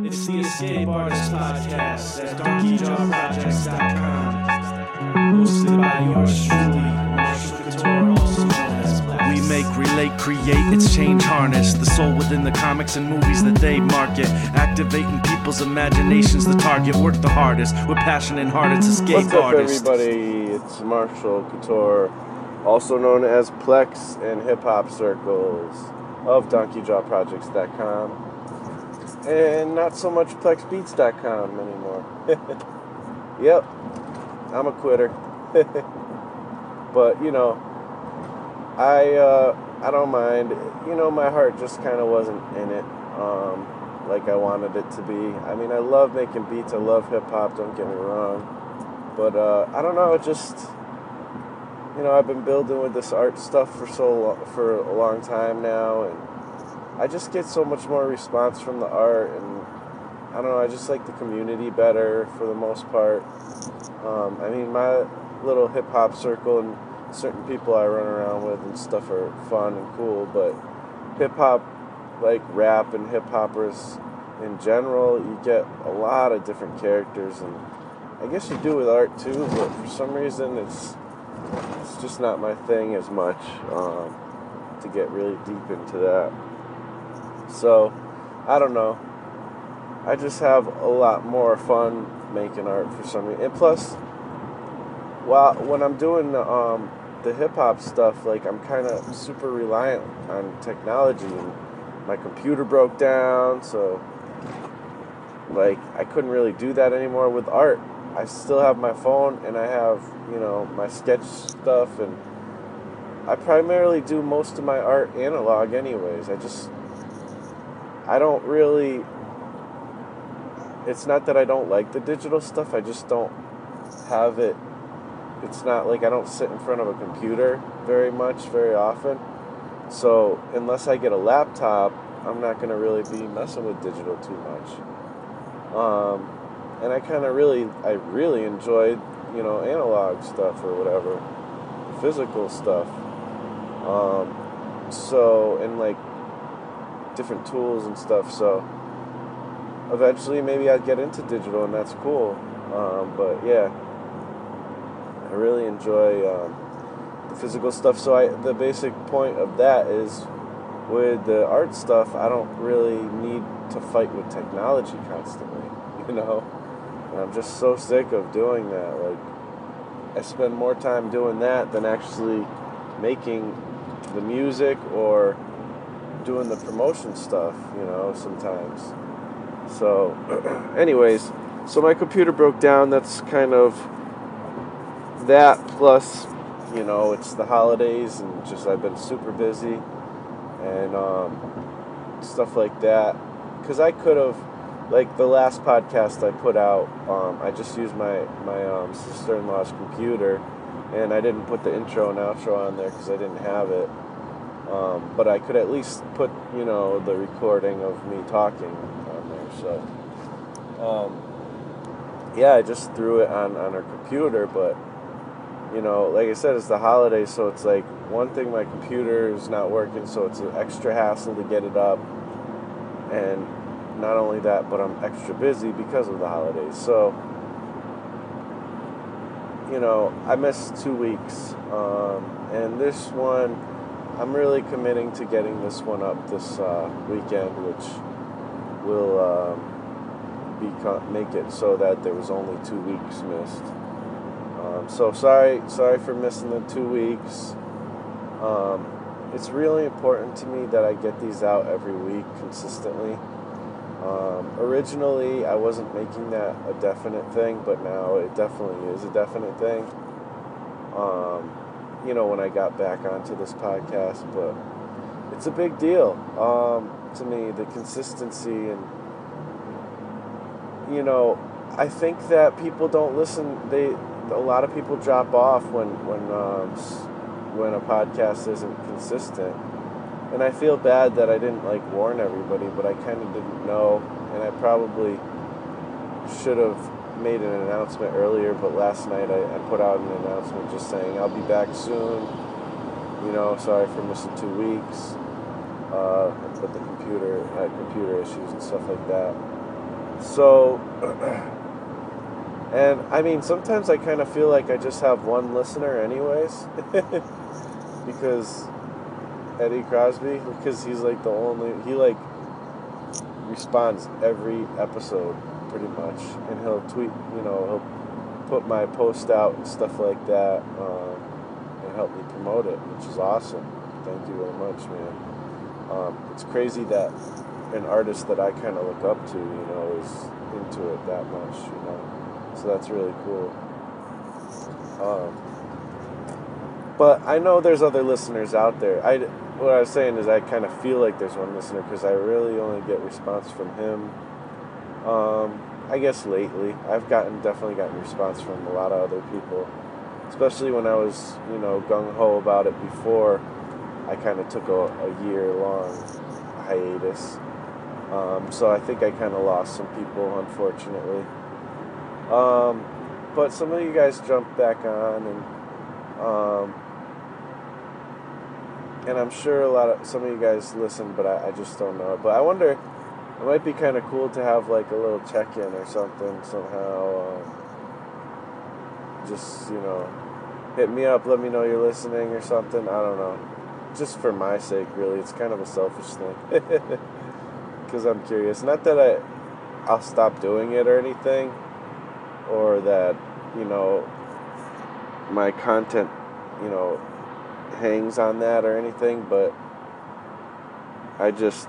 It's the Escape Artist Podcast at DonkeyJawProjects.com. Hosted by yours truly, Marshall Couture, also known as Plex. We make, relate, create, it's change harness. The soul within the comics and movies that they market. Activating people's imaginations, the target. Work the hardest, with passion and heart, it's Escape What's up, Artist. everybody? It's Marshall Couture, also known as Plex in hip-hop circles of DonkeyJawProjects.com. And not so much PlexBeats.com anymore. Yep, I'm a quitter. But, I don't mind. My heart just kind of wasn't in it like I wanted it to be. I mean, I love making beats. I love hip-hop, don't get me wrong. But, I don't know, it just... I've been building with this art stuff for a long time now, and I just get so much more response from the art, and I don't know, I just like the community better for the most part. My little hip-hop circle and certain people I run around with and stuff are fun and cool, but hip-hop, like rap and hip-hoppers in general, you get a lot of different characters, and I guess you do with art too, but for some reason it's just not my thing as much to get really deep into that. So, I don't know. I just have a lot more fun making art for some reason. And plus, when I'm doing the hip-hop stuff, like, I'm kind of super reliant on technology. And my computer broke down, so, like, I couldn't really do that anymore with art. I still have my phone, and I have, my sketch stuff, and I primarily do most of my art analog anyways. I don't really, it's not that I don't like the digital stuff, I just don't have it. It's not like I don't sit in front of a computer very often. So unless I get a laptop, I'm not going to really be messing with digital too much. And I really enjoyed, analog stuff or whatever, physical stuff. And like different tools and stuff. So eventually maybe I'd get into digital, and that's cool. But yeah, I really enjoy the physical stuff. So the basic point of that is with the art stuff, I don't really need to fight with technology constantly, And I'm just so sick of doing that. Like, I spend more time doing that than actually making the music or doing the promotion stuff, sometimes. So, anyways, so my computer broke down. That's kind of that, plus, it's the holidays, and just I've been super busy, and stuff like that. Because I could have, like the last podcast I put out, I just used my sister-in-law's computer, and I didn't put the intro and outro on there because I didn't have it. But I could at least put, the recording of me talking on there. So, I just threw it on her computer. But, like I said, it's the holidays, so it's like one thing, my computer is not working, so it's an extra hassle to get it up. And not only that, but I'm extra busy because of the holidays. So, I missed 2 weeks. And this one, I'm really committing to getting this one up this weekend, which will make it so that there was only 2 weeks missed. So sorry for missing the 2 weeks. It's really important to me that I get these out every week consistently. Originally, I wasn't making that a definite thing, but now it definitely is a definite thing. When I got back onto this podcast, but it's a big deal to me, the consistency, and I think that people don't listen. A lot of people drop off when a podcast isn't consistent, and I feel bad that I didn't warn everybody, but I kind of didn't know, and I probably should have made an announcement earlier, but last night I put out an announcement just saying I'll be back soon, sorry for missing 2 weeks, but the computer had computer issues and stuff like that. So, and I mean, sometimes I kind of feel like I just have one listener, anyways, because Eddie Crosby, because he's like the only, he like responds every episode pretty much, and he'll tweet, he'll put my post out and stuff like that, and help me promote it, which is awesome. Thank you very much, man. It's crazy that an artist that I kind of look up to, is into it that much, so that's really cool. But I know there's other listeners out there. What I was saying is I kind of feel like there's one listener because I really only get response from him. I guess lately I've definitely gotten response from a lot of other people, especially when I was, gung-ho about it before. I kind of took a year-long hiatus. So I think I kind of lost some people, unfortunately. But some of you guys jumped back on, and I'm sure some of you guys listen, but I just don't know. But I wonder, it might be kind of cool to have like a little check-in or something somehow. Just, hit me up, let me know you're listening or something. I don't know. Just for my sake, really. It's kind of a selfish thing. Because I'm curious. Not that I'll stop doing it or anything, or that, my content, hangs on that or anything, but I just,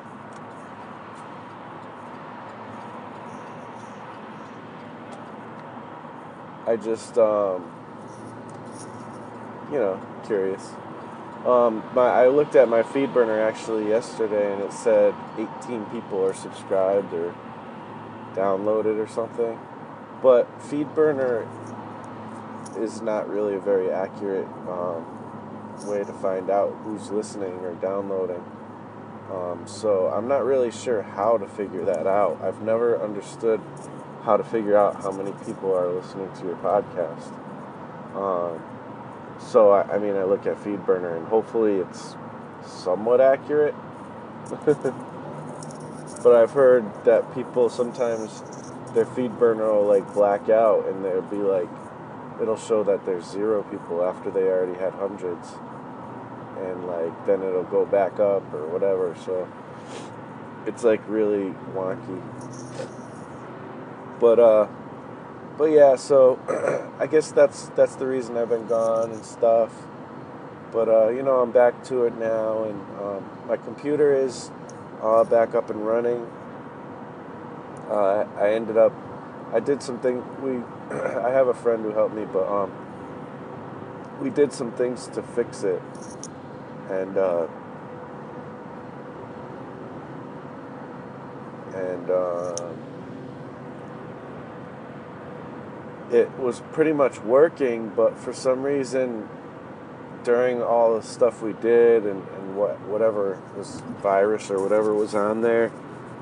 curious. I looked at my FeedBurner actually yesterday, and it said 18 people are subscribed or downloaded or something. But FeedBurner is not really a very accurate way to find out who's listening or downloading. So I'm not really sure how to figure that out. I've never understood how to figure out how many people are listening to your podcast. So, I look at FeedBurner, and hopefully it's somewhat accurate. But I've heard that people sometimes, their FeedBurner will, like, black out, and they'll be like, it'll show that there's 0 people after they already had hundreds. And, like, then it'll go back up or whatever, so it's, like, really wonky. But yeah, so I guess that's the reason I've been gone and stuff. But I'm back to it now, and my computer is back up and running. I did something. I have a friend who helped me, but we did some things to fix it, and it was pretty much working, but for some reason, during all the stuff we did and whatever was virus or whatever was on there,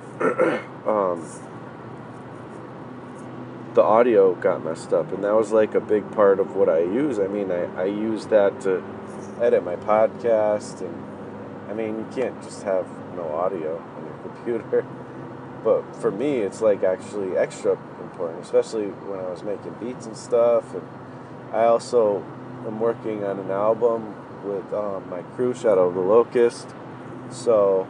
the audio got messed up, and that was like a big part of what I use. I use that to edit my podcast, and you can't just have no audio on your computer. But for me, it's like actually extra important, especially when I was making beats and stuff. And I also am working on an album with my crew, Shadow of the Locust. So,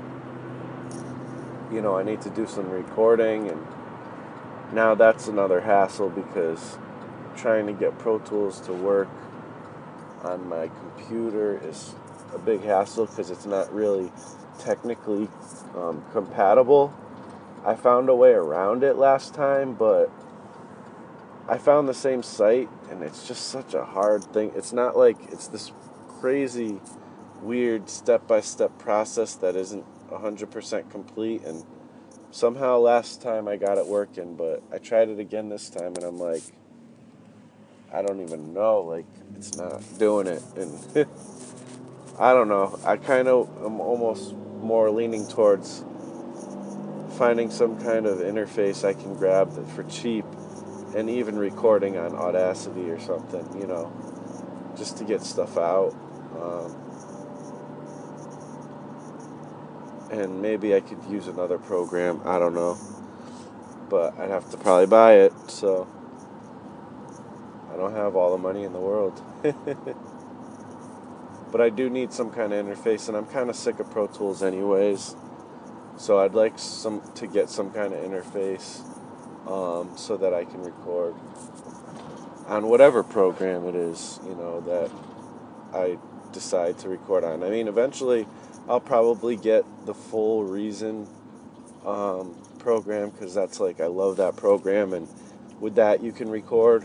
I need to do some recording, and now that's another hassle because trying to get Pro Tools to work on my computer is a big hassle because it's not really technically compatible. I found a way around it last time, but I found the same site, and it's just such a hard thing. It's not like it's this crazy, weird step-by-step process that isn't 100% complete, and somehow last time I got it working, but I tried it again this time, and I'm like, I don't even know, like, it's not doing it, and I don't know. I kind of am almost more leaning towards finding some kind of interface I can grab for cheap, and even recording on Audacity or something, just to get stuff out. And maybe I could use another program, I don't know. but I'd have to probably buy it, so I don't have all the money in the world. But I do need some kind of interface, and I'm kind of sick of Pro Tools anyways, so I'd like to get some kind of interface so that I can record on whatever program it is, that I decide to record on. I mean, eventually I'll probably get the full Reason program, because that's like, I love that program, and with that you can record.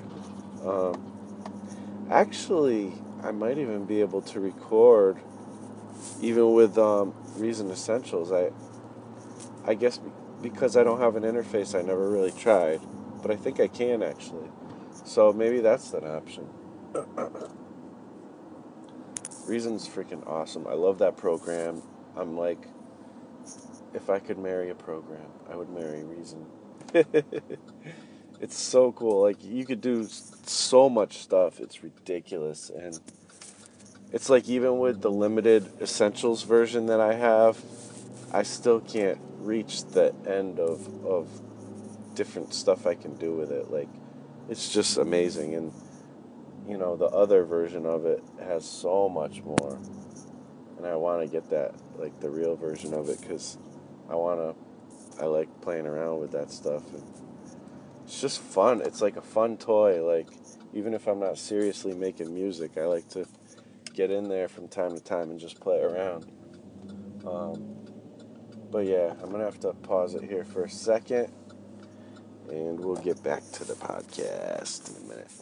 Actually, I might even be able to record even with Reason Essentials. I guess because I don't have an interface, I never really tried, but I think I can actually. So maybe that's an option. Reason's freaking awesome. I love that program. I'm like, if I could marry a program, I would marry Reason. It's so cool. Like, you could do so much stuff. It's ridiculous. And it's like, even with the limited Essentials version that I have, I still can't reach the end of different stuff I can do with it. Like, it's just amazing. And, the other version of it has so much more. And I want to get that, like, the real version of it, because I like playing around with that stuff. And it's just fun. It's like a fun toy. Like, even if I'm not seriously making music, I like to get in there from time to time and just play around. But yeah, I'm going to have to pause it here for a second, and we'll get back to the podcast in a minute.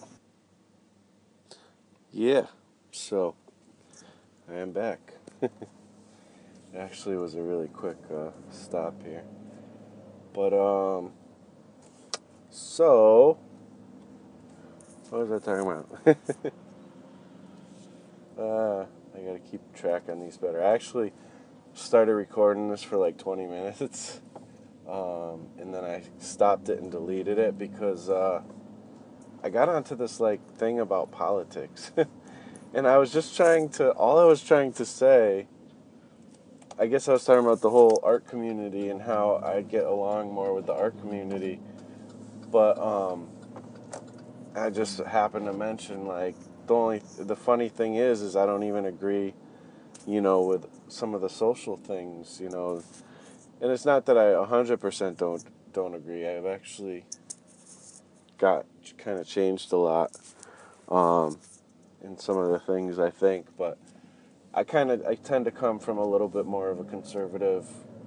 Yeah, so I am back. It actually was a really quick stop here. But, so, what was I talking about? I gotta keep track on these better. I actually started recording this for like 20 minutes, and then I stopped it and deleted it because I got onto this like thing about politics. And all I was trying to say, I guess I was talking about the whole art community and how I get along more with the art community, but I just happened to mention, like, the funny thing is I don't even agree, with some of the social things, and it's not that I 100% don't agree. I've actually got kind of changed a lot in some of the things, I think, but I tend to come from a little bit more of a conservative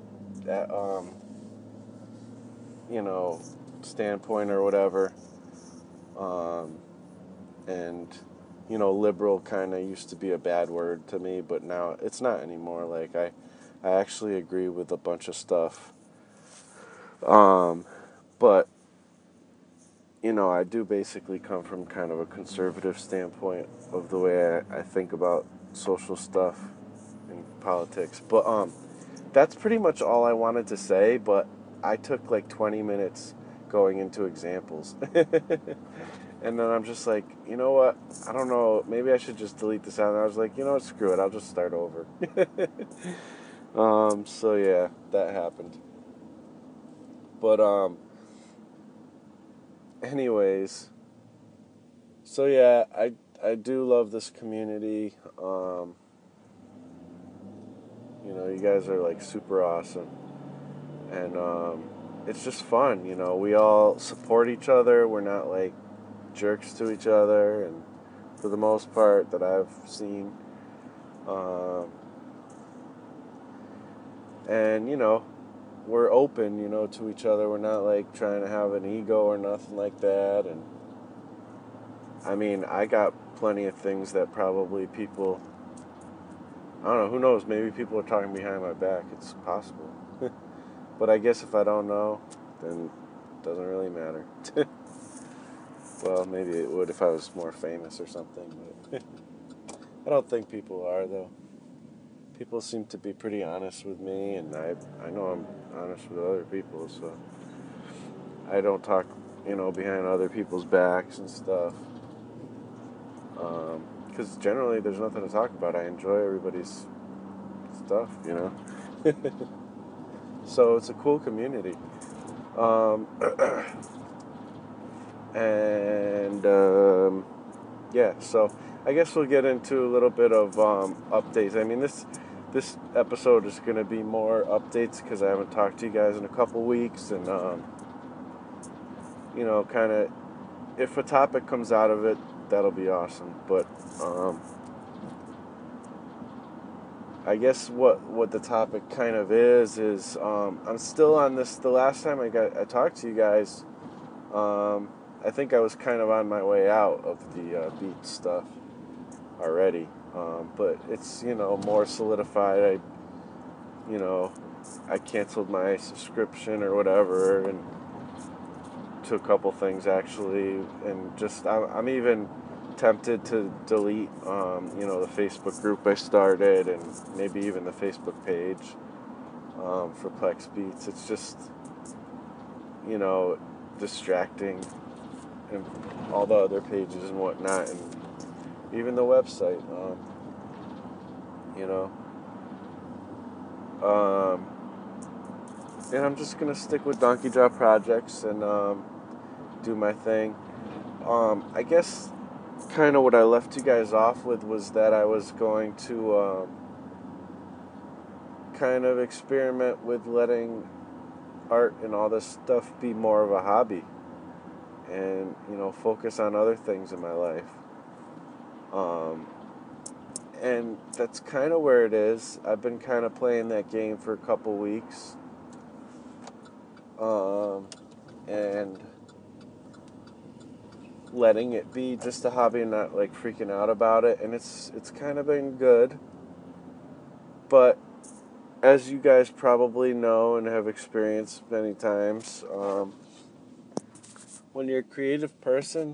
standpoint or whatever, and liberal kind of used to be a bad word to me, but now it's not anymore. Like, I actually agree with a bunch of stuff, but I do basically come from kind of a conservative standpoint of the way I think about social stuff and politics. But that's pretty much all I wanted to say, but I took like 20 minutes going into examples. And then I'm just like, you know what? I don't know. Maybe I should just delete this out. And I was like, you know what? Screw it. I'll just start over. So yeah, that happened. But anyways, so yeah, I do love this community. You guys are like super awesome, and it's just fun. We all support each other. We're not like jerks to each other, and for the most part that I've seen, and we're open, to each other. We're not like trying to have an ego or nothing like that. And I mean, I got plenty of things that probably people, I don't know, who knows, maybe people are talking behind my back. It's possible. But I guess if I don't know, then it doesn't really matter. Well, maybe it would if I was more famous or something, but I don't think people are, though. People seem to be pretty honest with me, and I know I'm honest with other people, so I don't talk, behind other people's backs and stuff. Because generally there's nothing to talk about. I enjoy everybody's stuff, So it's a cool community. Um, and yeah, so I guess we'll get into a little bit of updates. I mean, this episode is going to be more updates because I haven't talked to you guys in a couple weeks, and kind of if a topic comes out of it, that'll be awesome. But I guess what the topic kind of is I'm still on this. The last time I talked to you guys, I think I was kind of on my way out of the beat stuff already, but it's more solidified. I canceled my subscription or whatever, and to a couple things actually, and just I'm even tempted to delete the Facebook group I started, and maybe even the Facebook page for Plex Beats. It's just distracting, and all the other pages and whatnot, and even the website. And I'm just gonna stick with Donkey Drop Projects and do my thing. I guess kind of what I left you guys off with was that I was going to kind of experiment with letting art and all this stuff be more of a hobby, and focus on other things in my life. And that's kind of where it is. I've been kind of playing that game for a couple weeks, and letting it be just a hobby and not like freaking out about it, and it's kind of been good. But as you guys probably know and have experienced many times, when you're a creative person,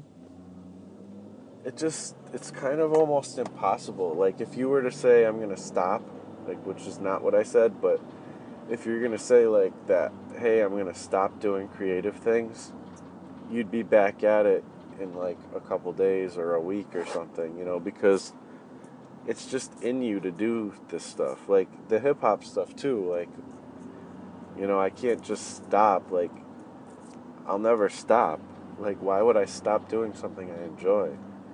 it's kind of almost impossible. Like, if you were to say I'm gonna stop, like, which is not what I said, but if you're gonna say like that, hey, I'm gonna stop doing creative things, you'd be back at it in like a couple days or a week or something, because it's just in you to do this stuff. Like the hip hop stuff too. Like, I can't just stop. Like, I'll never stop. Like, why would I stop doing something I enjoy?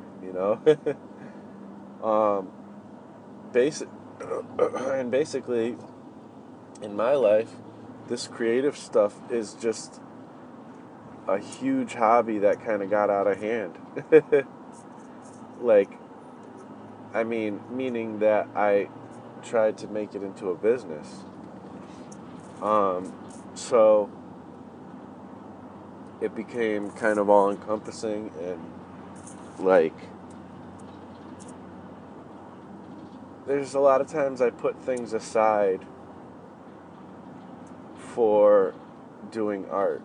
Basic and basically in my life, this creative stuff is just a huge hobby that kind of got out of hand. Like, I mean, meaning that I tried to make it into a business. So it became kind of all encompassing, and like, there's a lot of times I put things aside for doing art.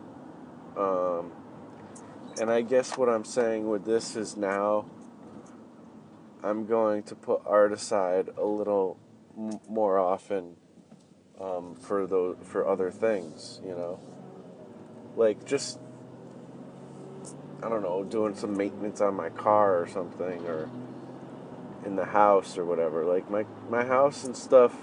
And I guess what I'm saying with this is now I'm going to put art aside a little more often for other things, like just, I don't know, doing some maintenance on my car or something, or in the house or whatever. Like my house and stuff,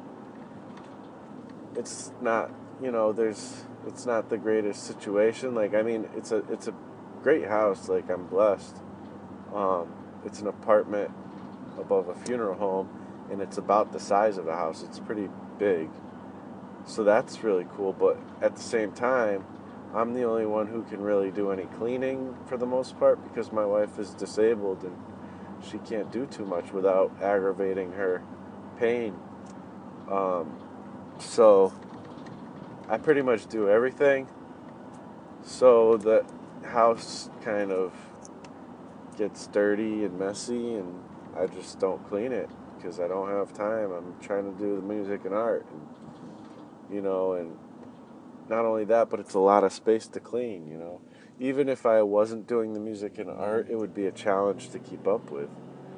it's not, it's not the greatest situation. Like, I mean, it's a great house. Like, I'm blessed. It's an apartment above a funeral home, and it's about the size of a house. It's pretty big. So that's really cool. But at the same time, I'm the only one who can really do any cleaning for the most part, because my wife is disabled and she can't do too much without aggravating her pain. So I pretty much do everything. So the house kind of gets dirty and messy, and I just don't clean it because I don't have time. I'm trying to do the music and art, and and not only that, but it's a lot of space to clean. Even if I wasn't doing the music and art, it would be a challenge to keep up with.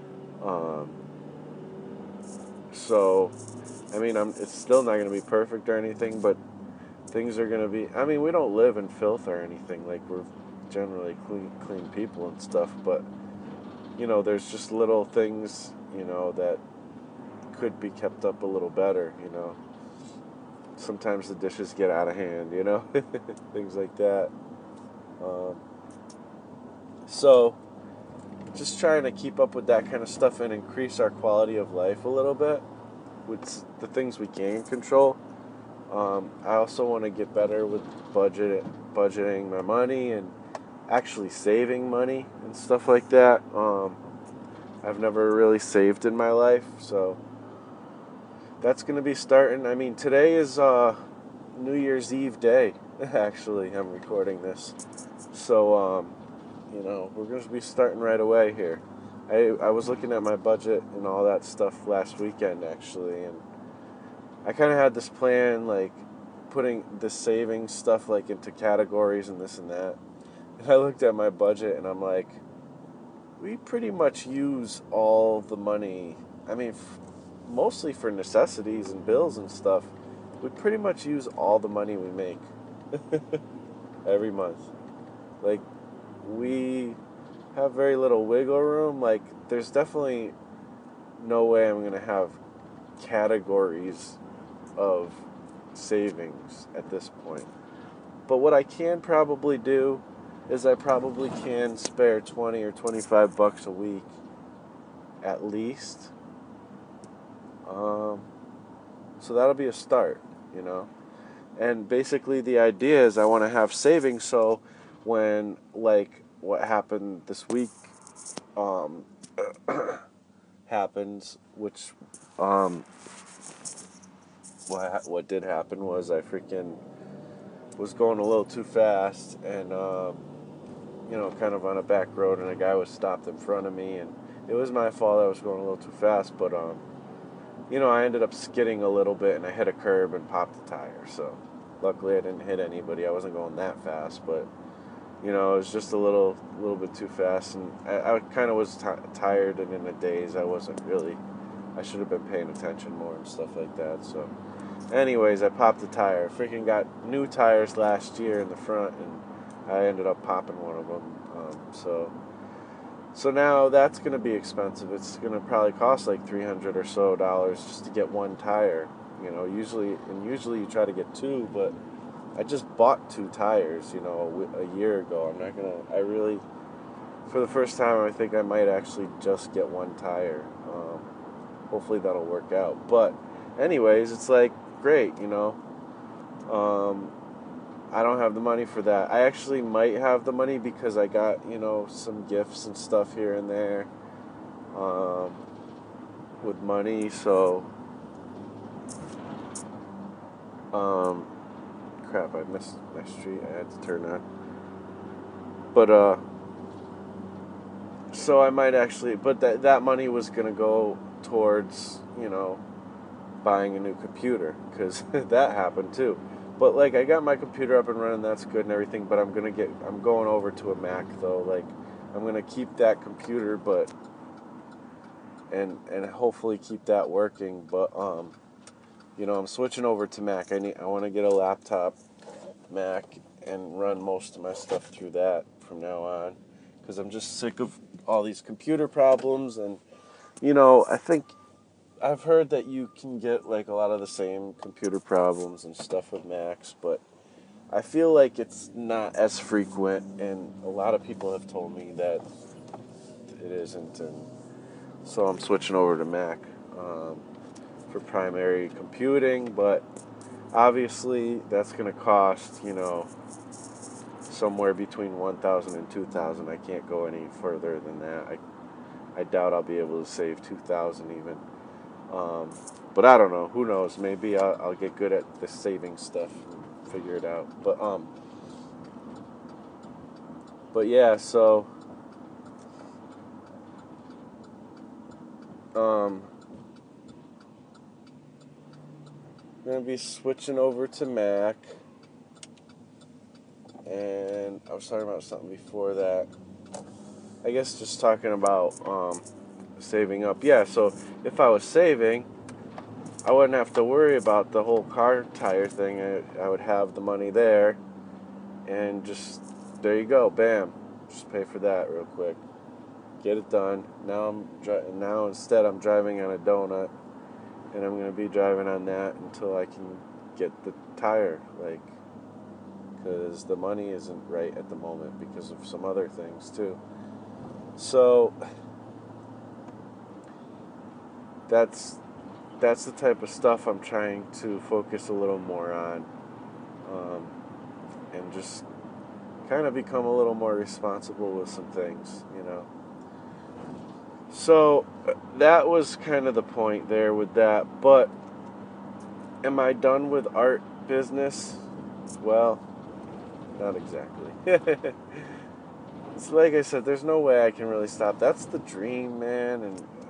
So, I mean, it's still not going to be perfect or anything, but things are going to be, I mean, we don't live in filth or anything. Like, we're generally clean people and stuff, but, there's just little things, that could be kept up a little better, sometimes the dishes get out of hand, you know, things like that. Um, so, just trying to keep up with that kind of stuff and increase our quality of life a little bit with the things we can control. I also want to get better with budgeting my money and actually saving money and stuff like that. I've never really saved in my life, so that's going to be starting. I mean, today is New Year's Eve day, actually. I'm recording this. So, we're going to be starting right away here. I was looking at my budget and all that stuff last weekend, actually, and I kind of had this plan, like, putting the savings stuff, like, into categories and this and that. And I looked at my budget, and I'm like, we pretty much use all the money. I mean, mostly for necessities and bills and stuff. We pretty much use all the money we make every month. Like, we have very little wiggle room. Like, there's definitely no way I'm going to have categories of savings at this point. But what I can probably do is I probably can spare 20 or 25 bucks a week at least. So that'll be a start, you know. And basically the idea is I want to have savings so when, like, what happened this week happens, which what did happen was I freaking was going a little too fast and kind of on a back road, and a guy was stopped in front of me, and it was my fault. I was going a little too fast, but I ended up skidding a little bit, and I hit a curb and popped the tire. So luckily I didn't hit anybody. I wasn't going that fast, but it was just a little bit too fast, and I kind of was tired and in a daze. I should have been paying attention more and stuff like that. So anyways, I popped the tire. Freaking got new tires last year in the front, and I ended up popping one of them. So now that's going to be expensive. It's going to probably cost like $300 or so just to get one tire. Usually you try to get two, but I just bought two tires, a year ago. For the first time, I think I might actually just get one tire. Hopefully that'll work out. But anyways, it's like, great, I don't have the money for that. I actually might have the money because I got, some gifts and stuff here and there with money. So, crap, I missed my street. I had to turn on. But, so I might actually, but that money was going to go towards, buying a new computer, because that happened too. But, like, I got my computer up and running, that's good and everything, but I'm going over to a Mac, though. Like, I'm going to keep that computer, but, and hopefully keep that working, but, I'm switching over to Mac. I want to get a laptop Mac and run most of my stuff through that from now on, because I'm just sick of all these computer problems, and, I think I've heard that you can get, like, a lot of the same computer problems and stuff with Macs, but I feel like it's not as frequent, and a lot of people have told me that it isn't, and so I'm switching over to Mac for primary computing, but obviously that's going to cost, somewhere between $1,000 and $2,000. I can't go any further than that. I doubt I'll be able to save $2,000 even. But I don't know. Who knows? Maybe I'll get good at the saving stuff and figure it out. But yeah. So I'm gonna be switching over to Mac, and I was talking about something before that. I guess just talking about saving up. Yeah, so if I was saving, I wouldn't have to worry about the whole car tire thing. I would have the money there, and just, there you go, bam, just pay for that real quick, get it done. Now instead I'm driving on a donut, and I'm going to be driving on that until I can get the tire, like, because the money isn't right at the moment because of some other things too. So that's the type of stuff I'm trying to focus a little more on, and just kind of become a little more responsible with some things, you know. So that was kind of the point there with that. But am I done with art business? Well, not exactly. It's like I said, there's no way I can really stop. That's the dream, man,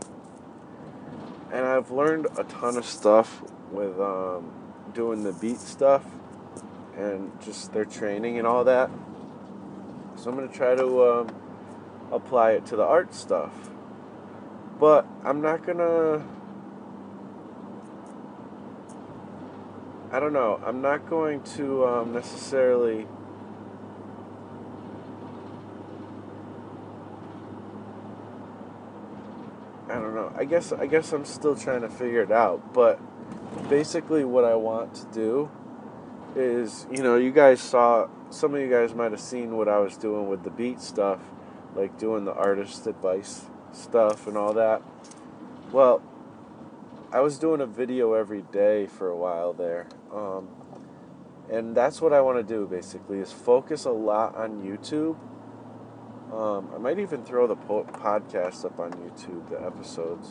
and I've learned a ton of stuff with doing the beat stuff and just their training and all that. So I'm gonna try to apply it to the art stuff. But I'm not gonna, I don't know, I'm not going to necessarily, I don't know, I guess I'm still trying to figure it out. But basically what I want to do is, you know, you guys saw, some of you guys might have seen what I was doing with the beat stuff, like doing the artist advice stuff and all that. Well, I was doing a video every day for a while there, and that's what I want to do basically, is focus a lot on YouTube. I might even throw the podcast up on YouTube, the episodes,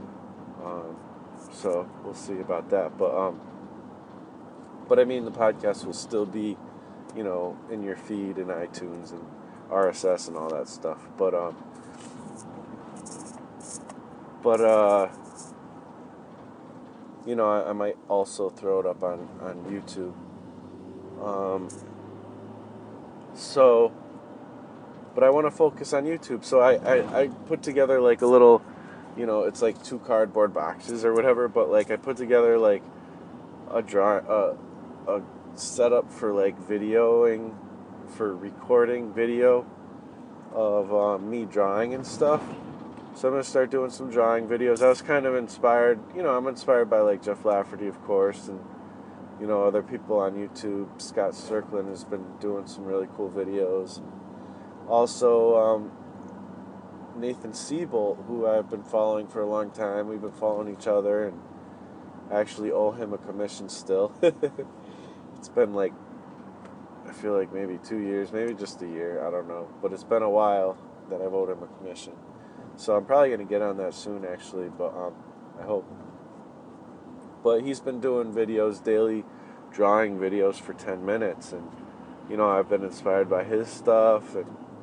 so we'll see about that. But I mean, the podcast will still be, you know, in your feed in iTunes and RSS and all that stuff. But you know, I might also throw it up on YouTube. So, but I want to focus on YouTube. So I put together like a little, you know, it's like 2 cardboard boxes or whatever. But like I put together like a setup for like videoing, for recording video of me drawing and stuff. So I'm going to start doing some drawing videos. I was kind of inspired, you know, I'm inspired by like Jeff Lafferty, of course, and, you know, other people on YouTube. Scott Strickland has been doing some really cool videos. Also, Nathan Siebold, who I've been following for a long time. We've been following each other, and I actually owe him a commission still. It's been like, I feel like maybe 2 years, maybe just a year, I don't know. But it's been a while that I've owed him a commission. So I'm probably going to get on that soon, actually, but I hope. But he's been doing videos, daily drawing videos for 10 minutes, and, you know, I've been inspired by his stuff,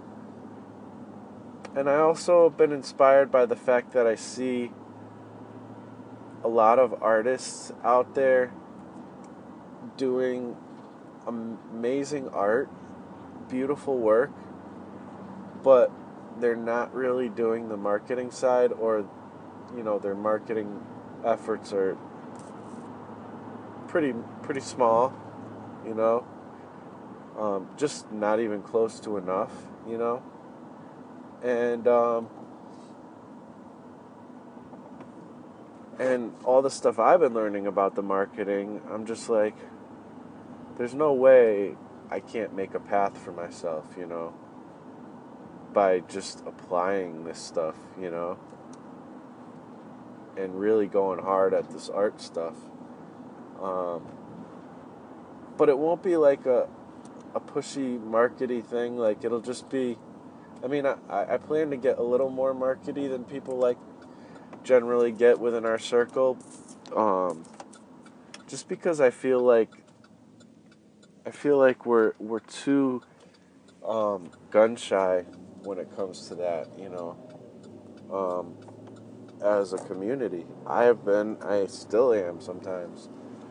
and I also have been inspired by the fact that I see a lot of artists out there doing amazing art, beautiful work, but they're not really doing the marketing side, or, you know, their marketing efforts are pretty small, you know, just not even close to enough, you know, and all the stuff I've been learning about the marketing, I'm just like, there's no way I can't make a path for myself, you know, by just applying this stuff, you know, and really going hard at this art stuff. But it won't be like a pushy markety thing. Like, it'll just be, I mean, I plan to get a little more markety than people like generally get within our circle, just because I feel like we're too gun shy when it comes to that, you know, as a community. I still am sometimes,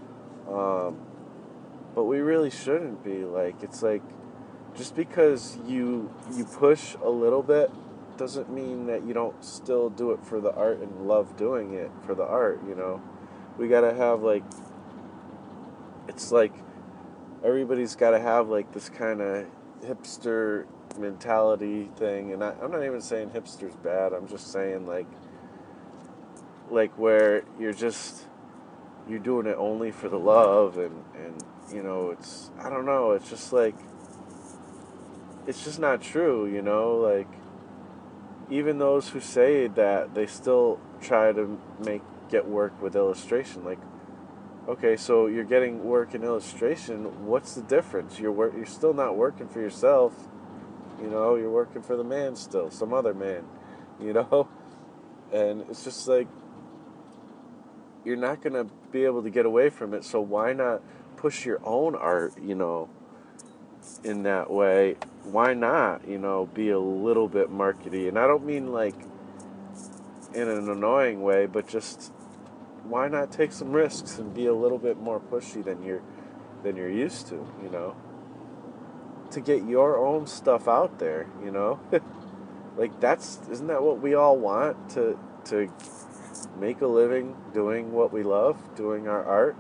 but we really shouldn't be. Like, it's like, just because you push a little bit doesn't mean that you don't still do it for the art and love doing it for the art, you know. We gotta have, like, it's like everybody's gotta have like this kind of hipster mentality thing, and I'm not even saying hipster's bad. I'm just saying like where you're just, you're doing it only for the love, and it's, I don't know, it's just like, it's just not true, like, even those who say that, they still try to get work with illustration. Like, okay, so you're getting work in illustration, what's the difference? You're still not working for yourself, you're working for the man still, some other man, you know? And it's just like, you're not going to be able to get away from it, so why not push your own art, in that way? Why not, be a little bit markety? And I don't mean like in an annoying way, but just why not take some risks and be a little bit more pushy than you're used to, to get your own stuff out there, like, isn't that what we all want, to make a living doing what we love, doing our art,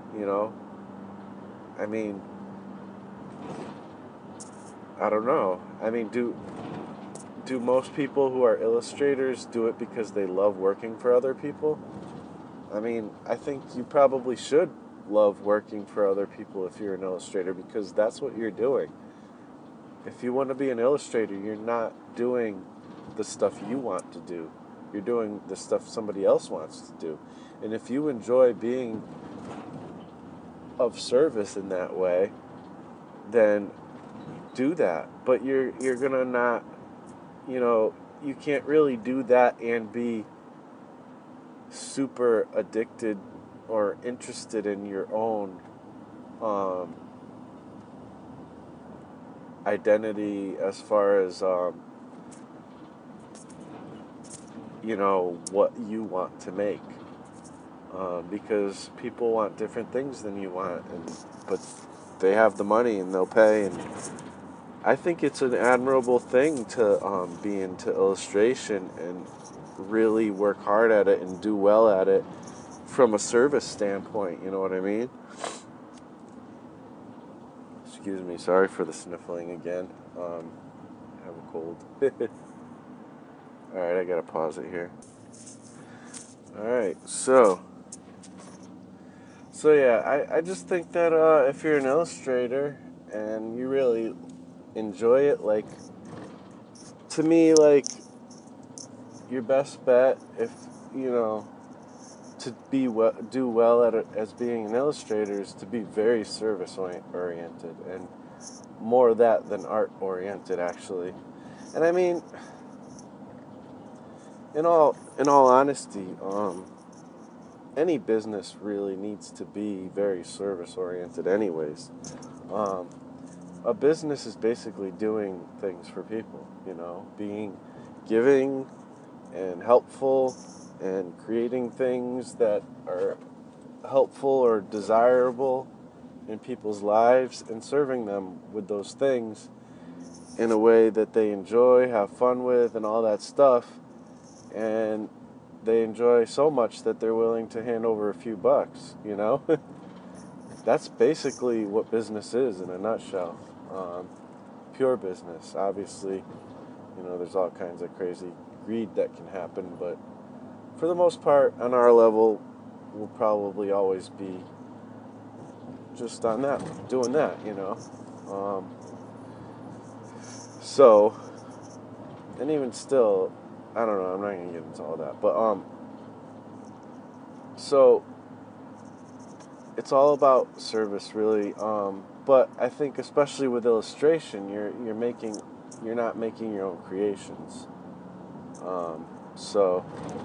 I mean, I don't know. I mean, do most people who are illustrators do it because they love working for other people? I mean, I think you probably should love working for other people if you're an illustrator, because that's what you're doing. If you want to be an illustrator, you're not doing the stuff you want to do. You're doing the stuff somebody else wants to do. And if you enjoy being of service in that way, then do that. But you're gonna not, you can't really do that and be super addicted or interested in your own identity, as far as what you want to make, because people want different things than you want, but they have the money and they'll pay. And I think it's an admirable thing to be into illustration and really work hard at it and do well at it from a service standpoint, you know what I mean? Excuse me, sorry for the sniffling again. I have a cold. Alright, I gotta pause it here. Alright, so yeah, I just think that if you're an illustrator and you really enjoy it, like, to me, like, your best bet, if to do well at it as being an illustrator, is to be very service oriented, and more of that than art oriented, actually. And I mean, in all honesty, any business really needs to be very service oriented anyways. A business is basically doing things for people, being giving and helpful, and creating things that are helpful or desirable in people's lives, and serving them with those things in a way that they enjoy, have fun with, and all that stuff. And they enjoy so much that they're willing to hand over a few bucks, That's basically what business is in a nutshell. Pure business. Obviously, there's all kinds of crazy greed that can happen, but for the most part, on our level, we'll probably always be just on that, doing that, So, and even still, I don't know, I'm not going to get into all that, but, so, it's all about service, really, but I think especially with illustration, you're not making your own creations, so,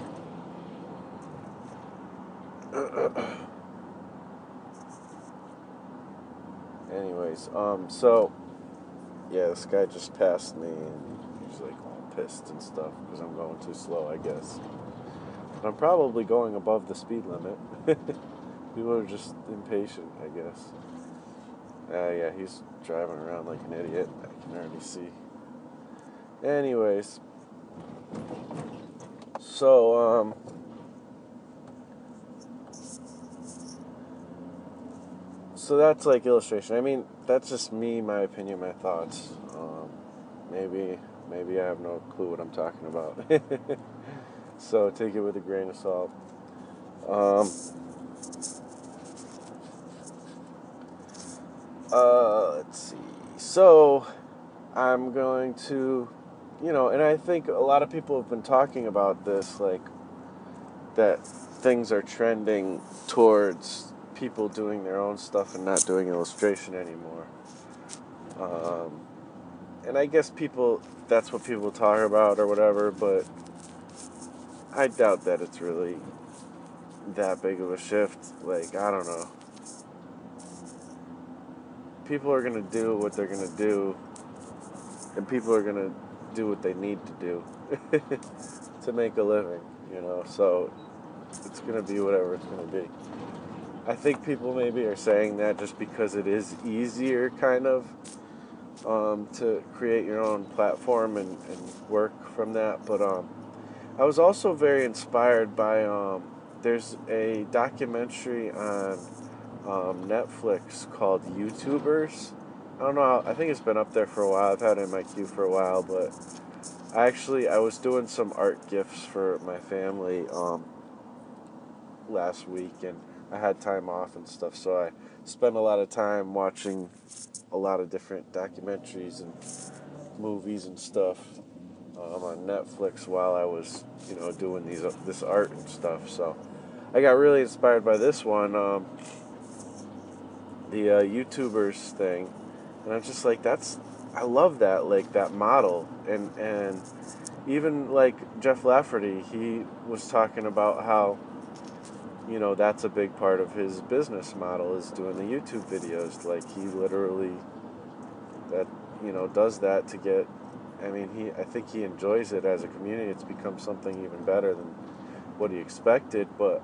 anyways, so, yeah, this guy just passed me, and he's like all pissed and stuff because I'm going too slow, I guess. But I'm probably going above the speed limit. People are just impatient, I guess. Yeah, he's driving around like an idiot, I can already see. Anyways, so, so that's like illustration. I mean, that's just me, my opinion, my thoughts. Maybe I have no clue what I'm talking about. So take it with a grain of salt. Let's see. So, I'm going to, and I think a lot of people have been talking about this, like, that things are trending towards people doing their own stuff and not doing illustration anymore. And I guess that's what people talk about or whatever, but I doubt that it's really that big of a shift. Like, I don't know. People are going to do what they're going to do, and people are going to do what they need to do to make a living, so it's going to be whatever it's going to be. I think people maybe are saying that just because it is easier, kind of, to create your own platform and work from that, but I was also very inspired by, there's a documentary on Netflix called YouTubers. I don't know, I think it's been up there for a while. I've had it in my queue for a while, but I was doing some art gifts for my family last week, and I had time off and stuff, so I spent a lot of time watching a lot of different documentaries and movies and stuff on Netflix while I was, doing this art and stuff. So I got really inspired by this one, the YouTubers thing, and I'm just like, I love that, like, that model, and even like Jeff Lafferty, he was talking about how, that's a big part of his business model is doing the YouTube videos. Like, he literally does that to get. I think he enjoys it as a community. It's become something even better than what he expected, but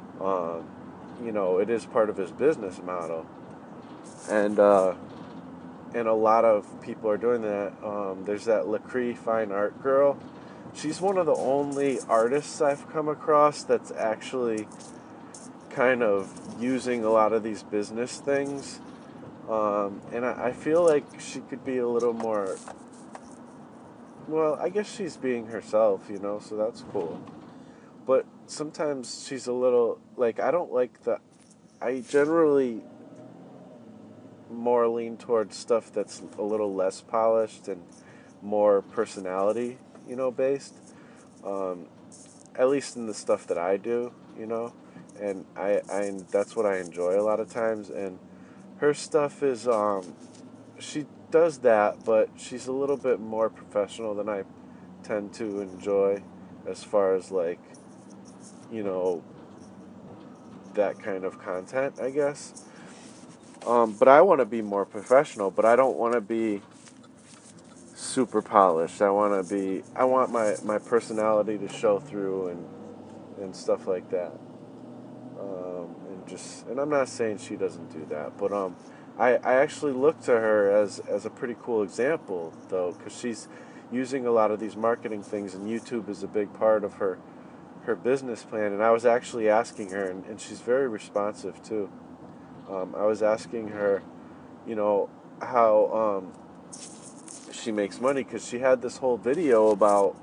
it is part of his business model, and a lot of people are doing that. There's that Lacree Fine Art girl. She's one of the only artists I've come across that's actually kind of using a lot of these business things. And I feel like she could be a little more, well, I guess she's being herself, so that's cool. But sometimes she's a little, like, I generally more lean towards stuff that's a little less polished and more personality, based. At least in the stuff that I do, and I that's what I enjoy a lot of times. And her stuff is, she does that, but she's a little bit more professional than I tend to enjoy, as far as, like, that kind of content, I guess. But I want to be more professional, but I don't want to be super polished. I want my personality to show through and stuff like that. And I'm not saying she doesn't do that, but I actually look to her as a pretty cool example, though, because she's using a lot of these marketing things, and YouTube is a big part of her business plan. And I was actually asking her, and she's very responsive too. I was asking her, how she makes money, because she had this whole video about,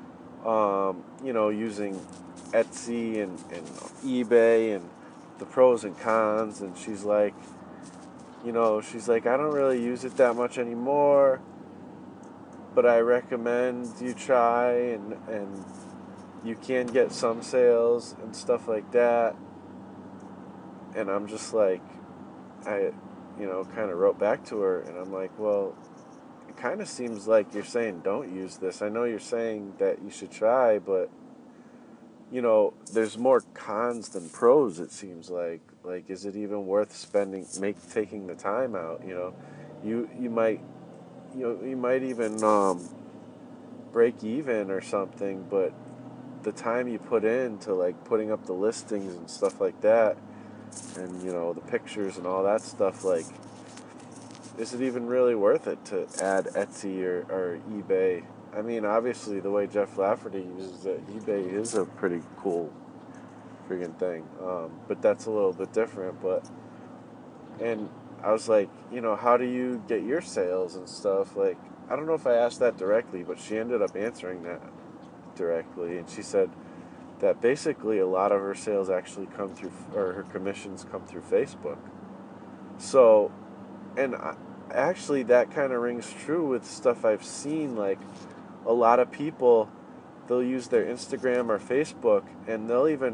using Etsy and eBay and the pros and cons, and she's like, I don't really use it that much anymore, but I recommend you try, and you can get some sales and stuff like that. And I'm just like, I, kind of wrote back to her, and I'm like, well, it kind of seems like you're saying don't use this. I know you're saying that you should try, but, there's more cons than pros, it seems like. Like, is it even worth taking the time out, You might, you might even break even or something, but the time you put into, like, putting up the listings and stuff like that, and, the pictures and all that stuff, like, is it even really worth it to add Etsy or eBay? I mean, obviously, the way Jeff Lafferty uses it, eBay is a pretty cool friggin' thing, but that's a little bit different. And I was like, how do you get your sales and stuff? Like, I don't know if I asked that directly, but she ended up answering that directly, and she said that basically a lot of her sales actually come through, or her commissions come through Facebook. So and actually that kind of rings true with stuff I've seen. Like a lot of people, they'll use their Instagram or Facebook, and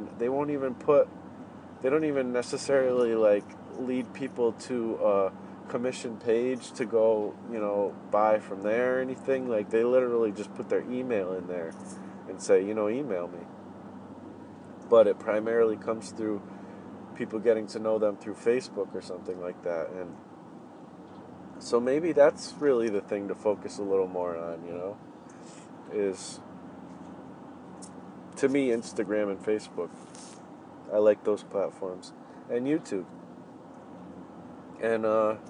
they don't even necessarily like lead people to a commission page to go, buy from there or anything. Like they literally just put their email in there and say, email me. But it primarily comes through people getting to know them through Facebook or something like that. And so maybe that's really the thing to focus a little more on, is, to me, Instagram and Facebook. I like those platforms. And YouTube. And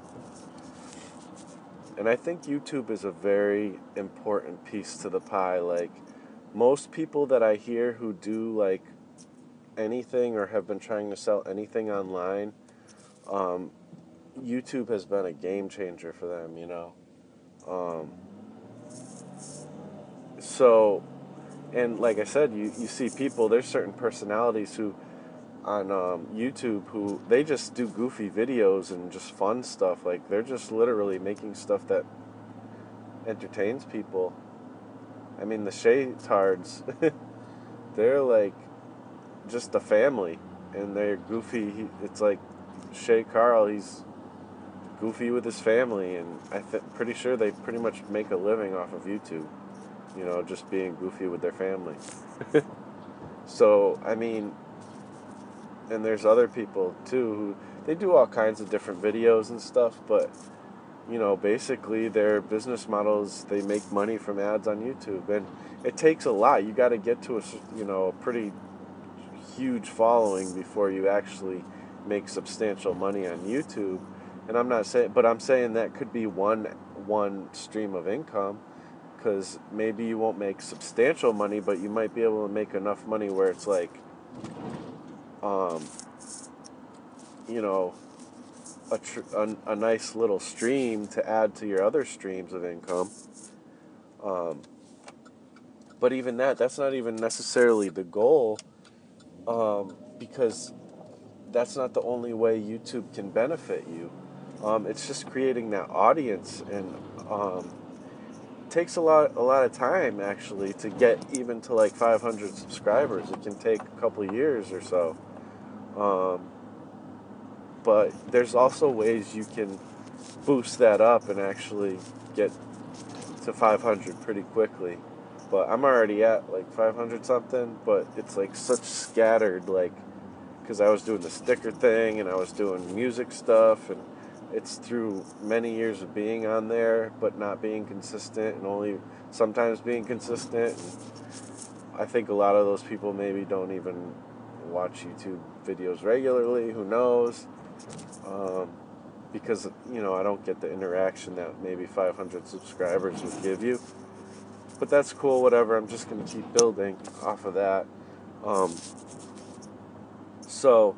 I think YouTube is a very important piece to the pie. Like, most people that I hear who do, like, anything or have been trying to sell anything online, YouTube has been a game changer for them, So, and like I said, you see people, there's certain personalities who, on YouTube, who they just do goofy videos and just fun stuff. Like, they're just literally making stuff that entertains people. I mean, the Shaytards, they're like just a family, and they're goofy. It's like Shay Carl, he's goofy with his family, and pretty sure they pretty much make a living off of YouTube, just being goofy with their family. So, I mean, and there's other people too who they do all kinds of different videos and stuff, but basically their business models, they make money from ads on YouTube, and it takes a lot. You got to get to a pretty huge following before you actually make substantial money on YouTube. And I'm saying that could be one stream of income, because maybe you won't make substantial money, but you might be able to make enough money where it's like, a nice little stream to add to your other streams of income. But even that's not even necessarily the goal, because that's not the only way YouTube can benefit you. It's just creating that audience, and it takes a lot of time actually to get even to like 500 subscribers. It can take a couple years or so. But there's also ways you can boost that up and actually get to 500 pretty quickly. But I'm already at like 500 something, but it's like such scattered, like, because I was doing the sticker thing and I was doing music stuff, and it's through many years of being on there but not being consistent, and only sometimes being consistent. And I think a lot of those people maybe don't even watch YouTube videos regularly. Who knows? Because I don't get the interaction that maybe 500 subscribers would give you. But that's cool, whatever. I'm just going to keep building off of that. So,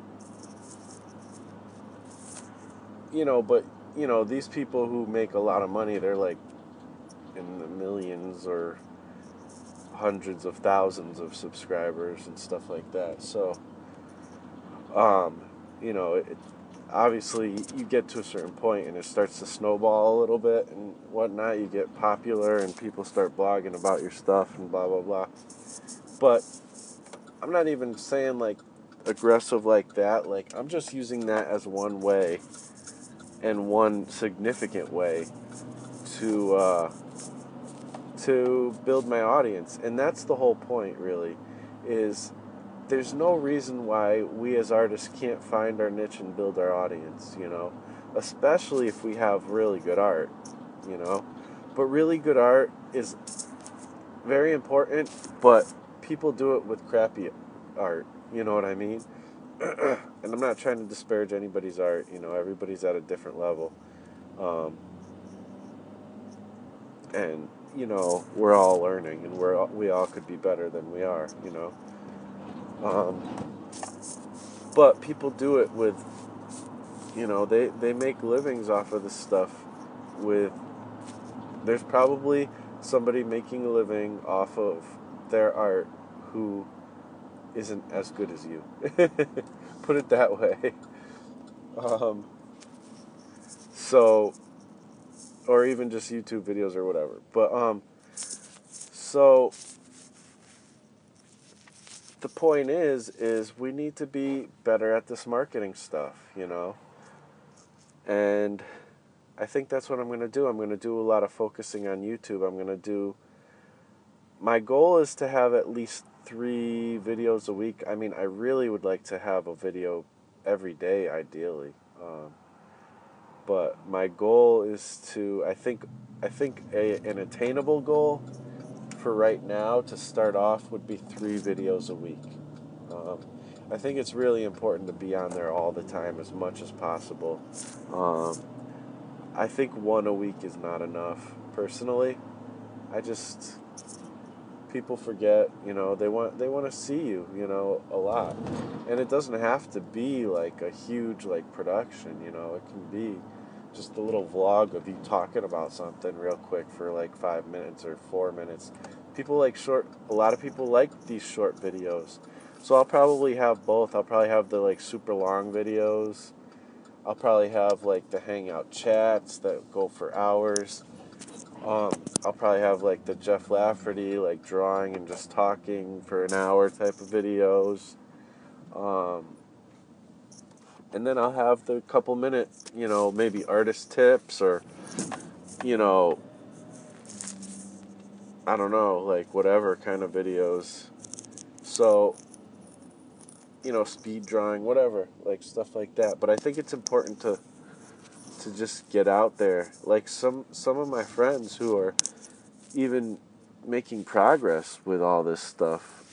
these people who make a lot of money, they're like in the millions or hundreds of thousands of subscribers and stuff like that. So, obviously you get to a certain point and it starts to snowball a little bit and whatnot. You get popular and people start blogging about your stuff and blah, blah, blah. But I'm not even saying like aggressive like that. Like, I'm just using that as one way, and one significant way to build my audience. And that's the whole point, really, is there's no reason why we as artists can't find our niche and build our audience, especially if we have really good art, But really good art is very important, but people do it with crappy art, you know what I mean? And I'm not trying to disparage anybody's art, everybody's at a different level. And, we're all learning, and we all could be better than we are, But people do it with, they make livings off of this stuff with, there's probably somebody making a living off of their art who isn't as good as you. Put it that way. So, or even just YouTube videos or whatever. But so the point is we need to be better at this marketing stuff, you know. And I think that's what I'm going to do. I'm going to do a lot of focusing on YouTube. My goal is to have at least 3 videos a week. I mean, I really would like to have a video every day, ideally. But my goal is to, I think an attainable goal for right now to start off would be 3 videos a week. I think it's really important to be on there all the time as much as possible. I think 1 a week is not enough, personally. People forget, you know, they want to see you, you know, a lot. And it doesn't have to be like a huge like production, you know. It can be just a little vlog of you talking about something real quick for like 5 minutes or 4 minutes. A lot of people like these short videos. So I'll probably have both. I'll probably have the like super long videos. I'll probably have like the hangout chats that go for hours. I'll probably have like the Jeff Lafferty like drawing and just talking for an hour type of videos. And then I'll have the couple minute, you know, maybe artist tips or, you know, I don't know, like whatever kind of videos. So, you know, speed drawing, whatever, like stuff like that. But I think it's important to just get out there. Like some of my friends who are even making progress with all this stuff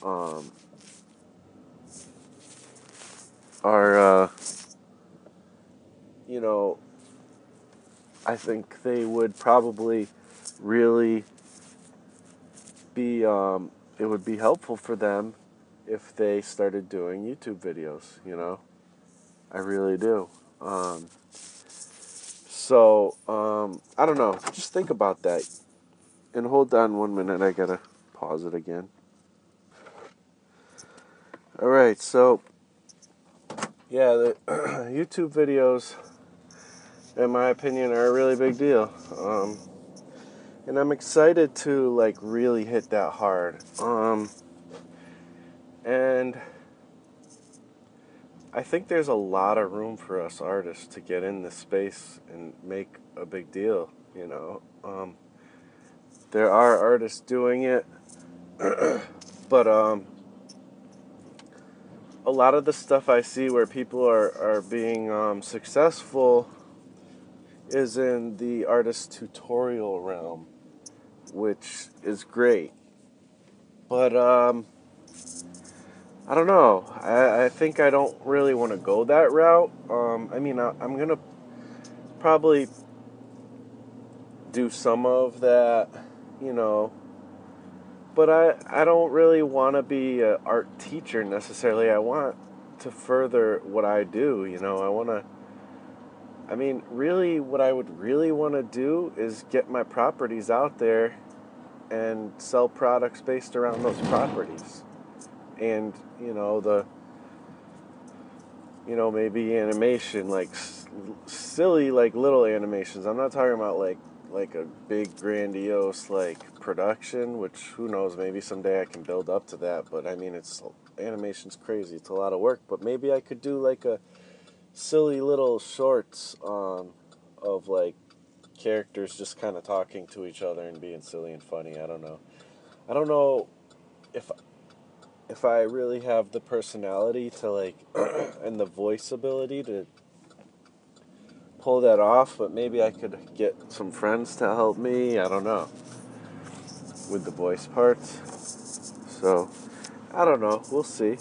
are, you know, I think they would probably really be, it would be helpful for them if they started doing YouTube videos, you know. I really do. So, I don't know. Just think about that. And hold on 1 minute. I gotta pause it again. Alright, so, yeah, the YouTube videos, in my opinion, are a really big deal. And I'm excited to, like, really hit that hard. And I think there's a lot of room for us artists to get in this space and make a big deal, you know. There are artists doing it, but a lot of the stuff I see where people are being successful is in the artist tutorial realm, which is great. But I don't know. I think I don't really want to go that route. I mean, I'm going to probably do some of that, you know. But I don't really want to be an art teacher necessarily. I want to further what I do, you know. Really what I would really want to do is get my properties out there and sell products based around those properties. And, you know, maybe animation, like silly, like little animations. I'm not talking about like a big, grandiose, like production, which who knows, maybe someday I can build up to that. But I mean, animation's crazy. It's a lot of work. But maybe I could do like a silly little shorts of like characters just kind of talking to each other and being silly and funny. I don't know if I really have the personality to like and the voice ability to pull that off, but maybe I could get some friends to help me. I don't know, with the voice parts. So I don't know, we'll see.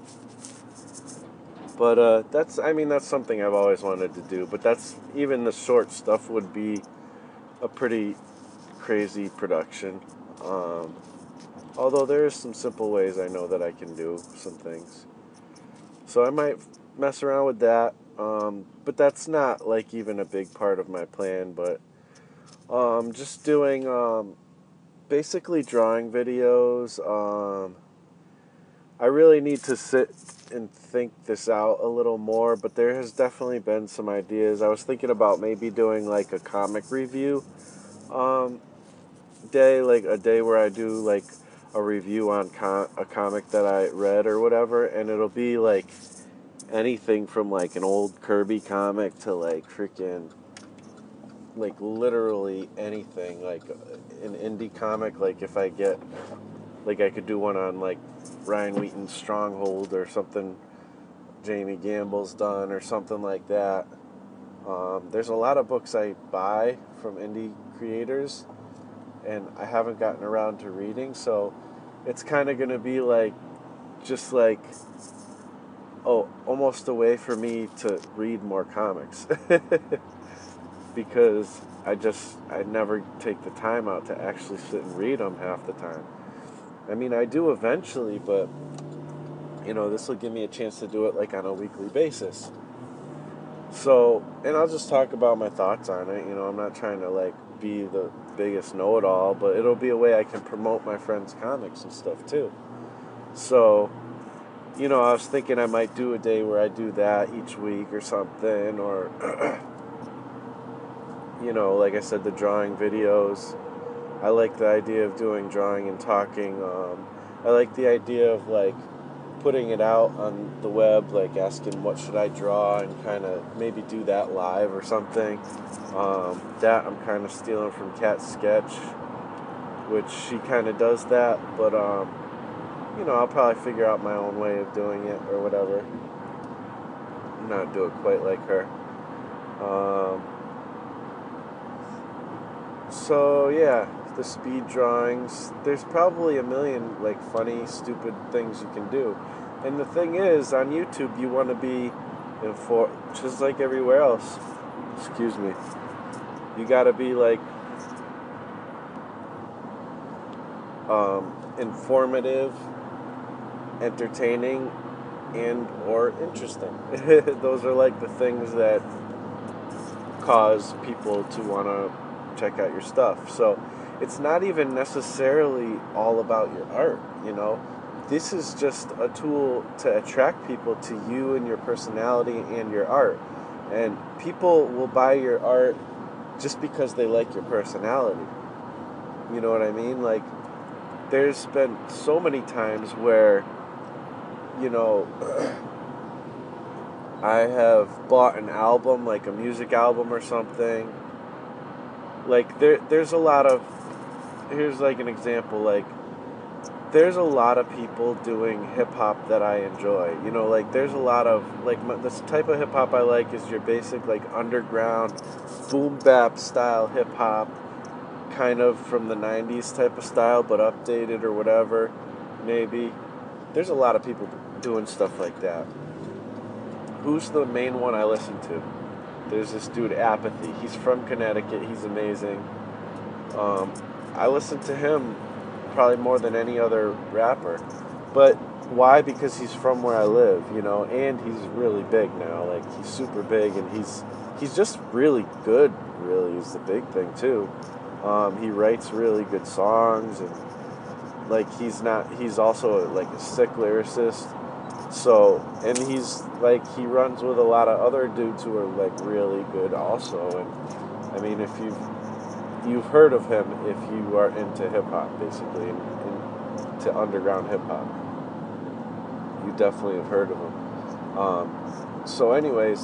But that's something I've always wanted to do. But even the short stuff would be a pretty crazy production. Although there is some simple ways I know that I can do some things. So I might mess around with that. But that's not like even a big part of my plan. But just doing basically drawing videos. I really need to sit and think this out a little more, but there has definitely been some ideas. I was thinking about maybe doing like a comic review day, like a day where I do like a review on a comic that I read or whatever, and it'll be like anything from like an old Kirby comic to like freaking like literally anything, like an indie comic. Like if I get like I could do one on like Ryan Wheaton's Stronghold or something Jamie Gamble's done or something like that. There's a lot of books I buy from indie creators and I haven't gotten around to reading, so it's kind of going to be like just like almost a way for me to read more comics because I never take the time out to actually sit and read them half the time. I mean, I do eventually, but this will give me a chance to do it like on a weekly basis. So, and I'll just talk about my thoughts on it. I'm not trying to like be the biggest know-it-all, but it'll be a way I can promote my friends' comics and stuff too. So, I was thinking I might do a day where I do that each week or something, or, like I said, the drawing videos. I like the idea of doing drawing and talking. I like the idea of like putting it out on the web, like asking what should I draw and kind of maybe do that live or something. That I'm kind of stealing from Cat Sketch, which she kind of does that, but I'll probably figure out my own way of doing it or whatever. Not do it quite like her. So yeah, the speed drawings. There's probably a million like funny, stupid things you can do. And the thing is, on YouTube, you want to be just like everywhere else. Excuse me. You got to be like informative, entertaining, and or interesting. Those are like the things that cause people to want to check out your stuff. So it's not even necessarily all about your art, This is just a tool to attract people to you and your personality and your art. And people will buy your art just because they like your personality. You know what I mean? Like, there's been so many times where, I have bought an album, like a music album or something. Like, there's a lot of, here's like an example, like, there's a lot of people doing hip-hop that I enjoy. Like, there's a lot of, like, this type of hip-hop I like is your basic, like, underground, boom-bap style hip-hop, kind of from the 90s type of style, but updated or whatever, maybe. There's a lot of people doing stuff like that. Who's the main one I listen to? There's this dude, Apathy. He's from Connecticut. He's amazing. I listen to him probably more than any other rapper. But why? Because he's from where I live, and he's really big now. Like, he's super big, and he's just really good, really, is the big thing, too. He writes really good songs, and, like, he's also, like, a sick lyricist. So, and he's, like, he runs with a lot of other dudes who are, like, really good also. And, I mean, if you've heard of him if you are into hip-hop, basically, and to underground hip-hop. You definitely have heard of him. So anyways,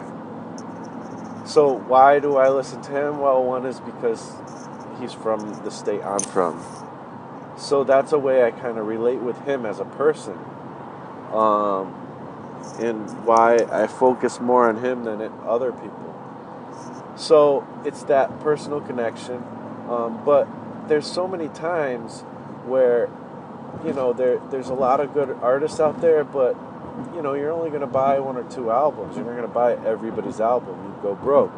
so why do I listen to him? Well, one is because he's from the state I'm from. So that's a way I kind of relate with him as a person. And why I focus more on him than at other people. So it's that personal connection, but there's so many times where, there's a lot of good artists out there, but, you're only going to buy one or two albums. You're not going to buy everybody's album. You go broke.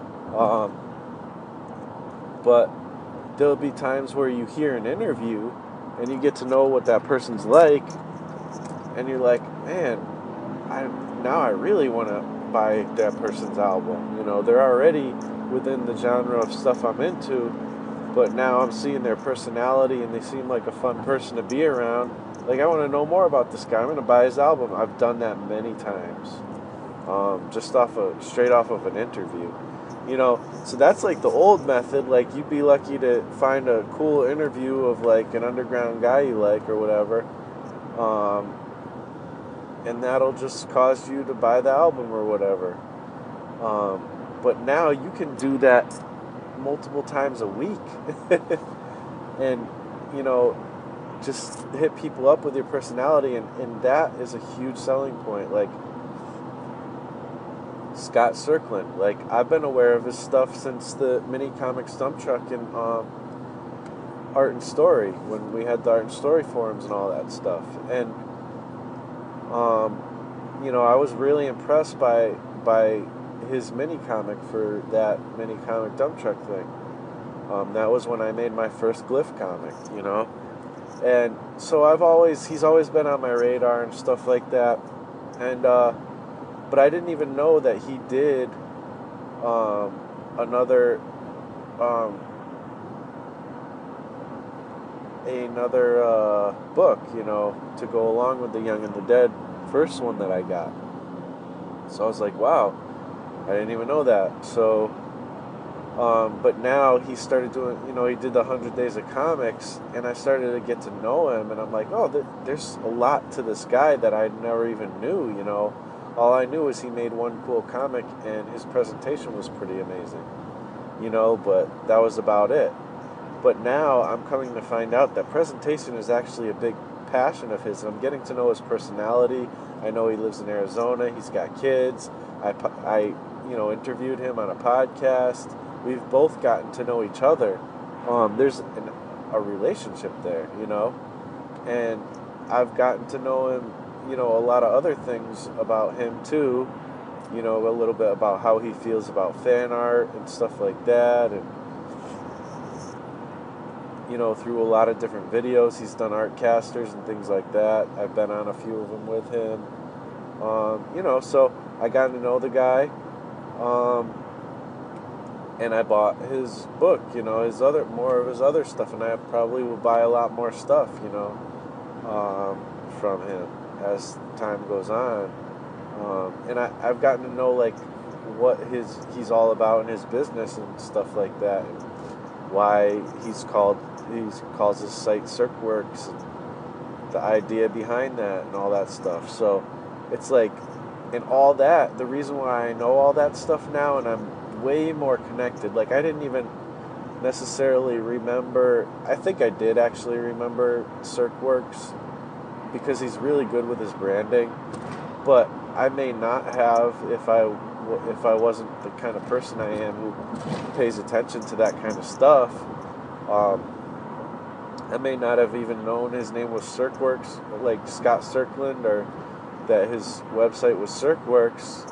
But there'll be times where you hear an interview and you get to know what that person's like, and you're like, man, I really want to buy that person's album. They're already within the genre of stuff I'm into, but now I'm seeing their personality and they seem like a fun person to be around, Like, I want to know more about this guy. I'm going to buy his album. I've done that many times. Just straight off of an interview. You know, so that's like the old method. Like, you'd be lucky to find a cool interview of like an underground guy you like or whatever. And that'll just cause you to buy the album or whatever. But now you can do that multiple times a week. And, you know, just hit people up with your personality, and that is a huge selling point. Like, Scott Serkland, like, I've been aware of his stuff since the Mini Comics Dump Truck and Art and Story, when we had the Art and Story forums and all that stuff. And, you know, I was really impressed by his mini comic for that Mini Comic Dump Truck thing. That was when I made my first Glyph comic, you know. And so he's always been on my radar and stuff like that. And, but I didn't even know that he did another book, you know, to go along with the Young and the Dead first one that I got. So I was like, wow, I didn't even know that. So, but now he started doing, you know, he did the 100 Days of Comics, and I started to get to know him, and I'm like, oh, there's a lot to this guy that I never even knew, you know. All I knew was he made one cool comic, and his presentation was pretty amazing, you know, but that was about it. But now I'm coming to find out that presentation is actually a big passion of his, and I'm getting to know his personality. I know he lives in Arizona. He's got kids. I you know, interviewed him on a podcast. We've both gotten to know each other. There's a relationship there, you know, and I've gotten to know him, you know, a lot of other things about him too, you know, a little bit about how he feels about fan art and stuff like that, and, you know, through a lot of different videos. He's done Artcasters and things like that. I've been on a few of them with him. You know, so I got to know the guy, and I bought his book, you know, more of his other stuff, and I probably will buy a lot more stuff, you know, from him as time goes on. And I've gotten to know, like, what he's all about in his business and stuff like that, and why he calls his site Circworks, and the idea behind that and all that stuff. So it's like, and all that, the reason why I know all that stuff now, and I'm way more connected. Like, I didn't even necessarily remember, I think I did actually remember Circworks, because he's really good with his branding, but I may not have if I wasn't the kind of person I am who pays attention to that kind of stuff. I may not have even known his name was Circworks, like Scott Serkland, or that his website was Circworks,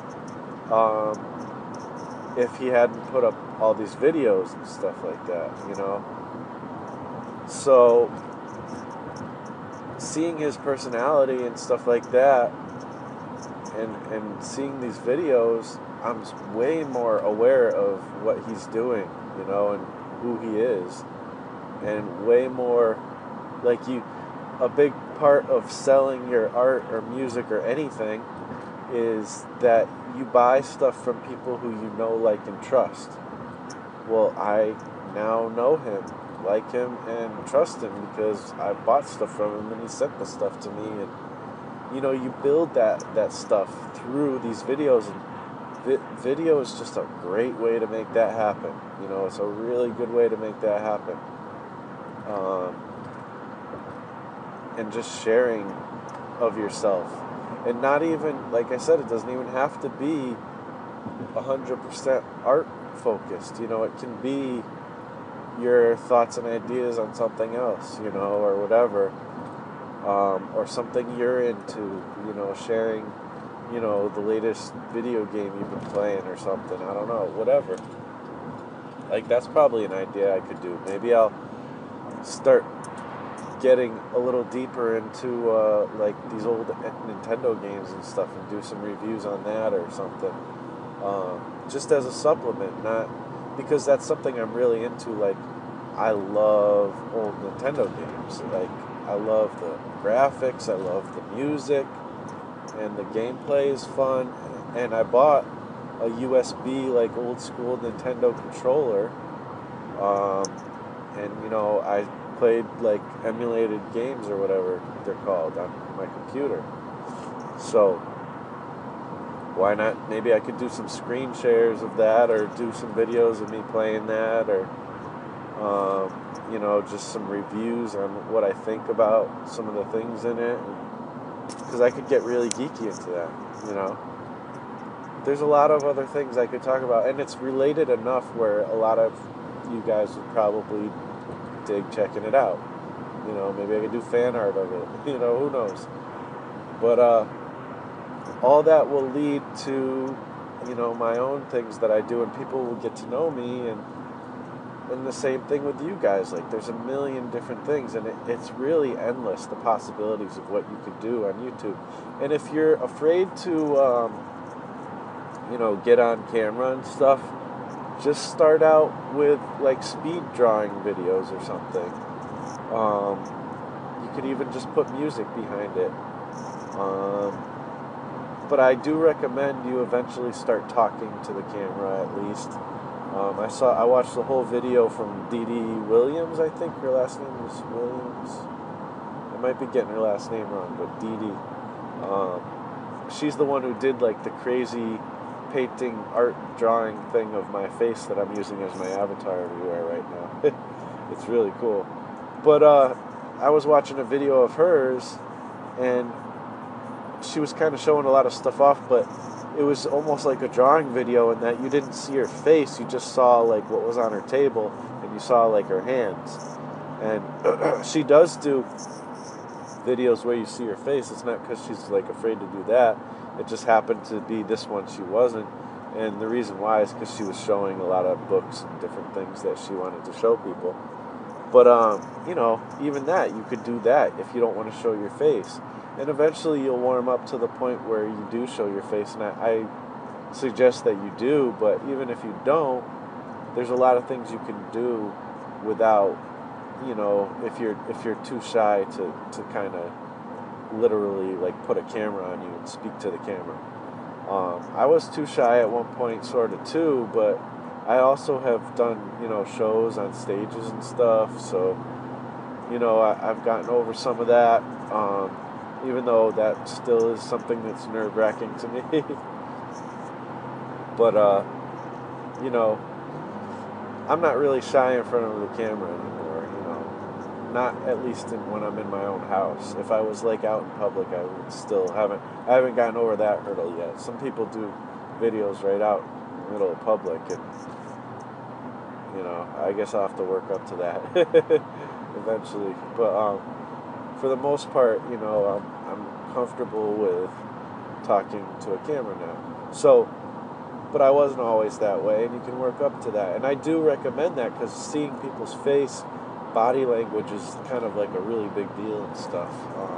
if he hadn't put up all these videos and stuff like that, you know. So seeing his personality and stuff like that, and seeing these videos, I'm way more aware of what he's doing, you know, and who he is, and way more, like, a big part of selling your art or music or anything is that you buy stuff from people who you know, like, and trust. Well, I now know him, like him, and trust him because I bought stuff from him and he sent the stuff to me, and, you know, you build that stuff through these videos, and video is just a great way to make that happen. You know, it's a really good way to make that happen. And just sharing of yourself. And not even, like I said, it doesn't even have to be 100% art focused. You know, it can be your thoughts and ideas on something else, you know, or whatever. Or something you're into, you know, sharing, you know, the latest video game you've been playing or something. I don't know, whatever. Like, that's probably an idea I could do. Maybe I'll start getting a little deeper into like these old Nintendo games and stuff, and do some reviews on that or something, just as a supplement, not because that's something I'm really into. Like, I love old Nintendo games, like I love the graphics, I love the music, and the gameplay is fun. And I bought a USB, like old school Nintendo controller, and I played like emulated games or whatever they're called on my computer. So why not? Maybe I could do some screen shares of that, or do some videos of me playing that, or just some reviews on what I think about some of the things in it, because I could get really geeky into that. There's a lot of other things I could talk about, and it's related enough where a lot of you guys would probably dig checking it out. Maybe I could do fan art of it. Who knows? But all that will lead to, my own things that I do, and people will get to know me, and the same thing with you guys. Like, there's a million different things, and it's really endless, the possibilities of what you could do on YouTube. And if you're afraid to, get on camera and stuff, just start out with, like, speed drawing videos or something. You could even just put music behind it. But I do recommend you eventually start talking to the camera, at least. I watched the whole video from Dee Dee Williams, I think her last name was Williams. I might be getting her last name wrong, but Dee Dee. She's the one who did like the crazy painting art drawing thing of my face that I'm using as my avatar everywhere right now. It's really cool. But I was watching a video of hers, and she was kind of showing a lot of stuff off, but it was almost like a drawing video in that you didn't see her face, you just saw like what was on her table, and you saw like her hands. And she does do videos where you see her face. It's not because she's like afraid to do that. It just happened to be this one she wasn't. And the reason why is because she was showing a lot of books and different things that she wanted to show people. But, even that, you could do that if you don't want to show your face. And eventually you'll warm up to the point where you do show your face. And I suggest that you do, but even if you don't, there's a lot of things you can do without, if you're too shy to kind of literally like put a camera on you and speak to the camera. I was too shy at one point, sort of too, but I also have done, shows on stages and stuff, so, I've gotten over some of that, even though that still is something that's nerve-wracking to me. But, I'm not really shy in front of the camera anymore, not at least when I'm in my own house. If I was like out in public, I would still I haven't gotten over that hurdle yet. Some people do videos right out in the middle of public, and I guess I'll have to work up to that eventually. But for the most part, I'm comfortable with talking to a camera now. So, but I wasn't always that way, and you can work up to that. And I do recommend that, because seeing people's face, body language is kind of like a really big deal and stuff,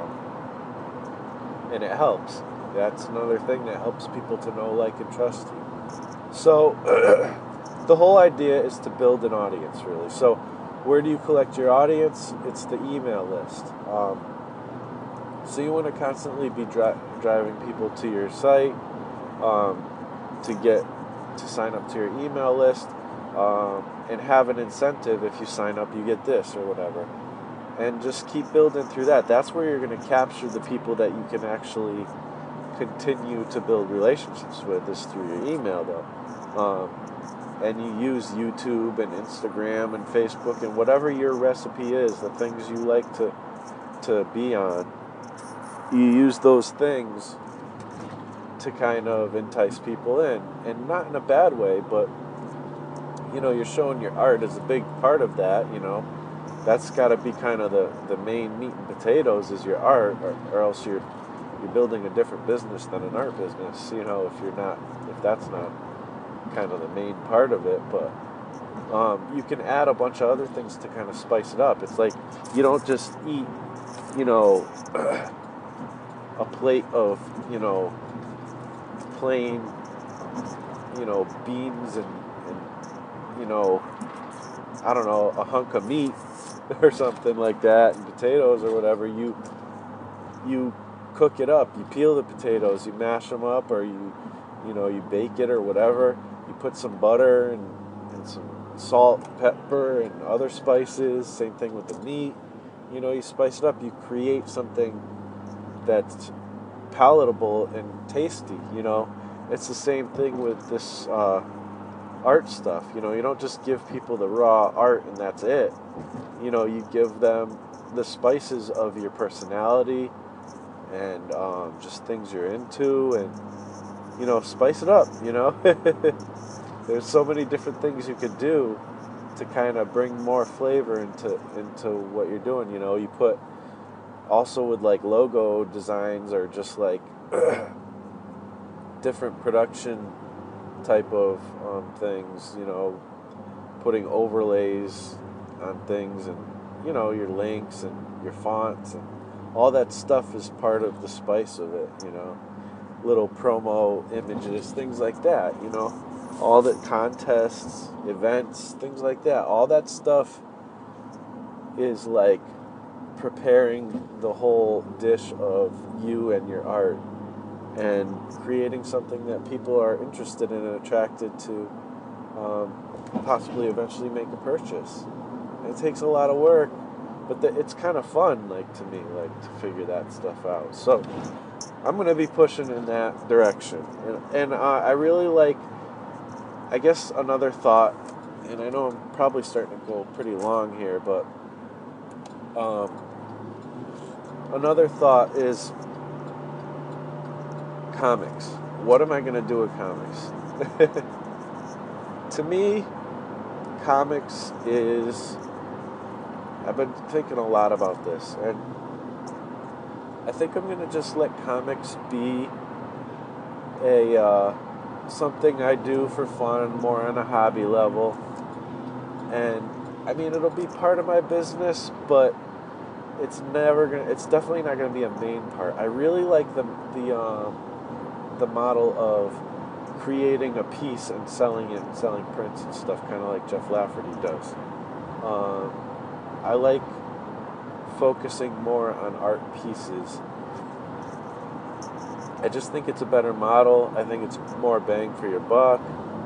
and it helps. That's another thing that helps people to know, like, and trust you. So the whole idea is to build an audience, really. So where do you collect your audience? It's the email list. So you want to constantly be driving people to your site, to sign up to your email list, and have an incentive. If you sign up, you get this or whatever, and just keep building through that. That's where you're going to capture the people that you can actually continue to build relationships with, is through your email, though. And you use YouTube and Instagram and Facebook and whatever your recipe is, the things you like to be on, you use those things to kind of entice people in, and not in a bad way, but you're showing your art is a big part of that. That's got to be kind of the main meat and potatoes, is your art, or else you're building a different business than an art business, if that's not kind of the main part of it. But you can add a bunch of other things to kind of spice it up. It's like you don't just eat a plate of plain beans and I don't know, a hunk of meat or something like that, and potatoes or whatever, you cook it up. You peel the potatoes, you mash them up, or you bake it or whatever. You put some butter and some salt, pepper, and other spices. Same thing with the meat. You spice it up. You create something that's palatable and tasty. It's the same thing with this art stuff. You don't just give people the raw art and that's it. You give them the spices of your personality and just things you're into, and spice it up. There's so many different things you could do to kind of bring more flavor into what you're doing. You put also with like logo designs or just like different production type of things, putting overlays on things, and your links and your fonts and all that stuff is part of the spice of it. Little promo images, things like that. All the contests, events, things like that. All that stuff is like preparing the whole dish of you and your art, and creating something that people are interested in and attracted to, possibly eventually make a purchase. It takes a lot of work, but it's kind of fun, like, to me, like, to figure that stuff out. So I'm going to be pushing in that direction. And I really like, I guess another thought, and I know I'm probably starting to go pretty long here, but another thought is comics. What am I going to do with comics? To me, comics is... I've been thinking a lot about this, and I think I'm going to just let comics be something I do for fun, more on a hobby level. And I mean, it'll be part of my business, but it's definitely not going to be a main part. I really like the model of creating a piece and selling it and selling prints and stuff, kind of like Jeff Lafferty does. I like focusing more on art pieces. I just think it's a better model. I think it's more bang for your buck.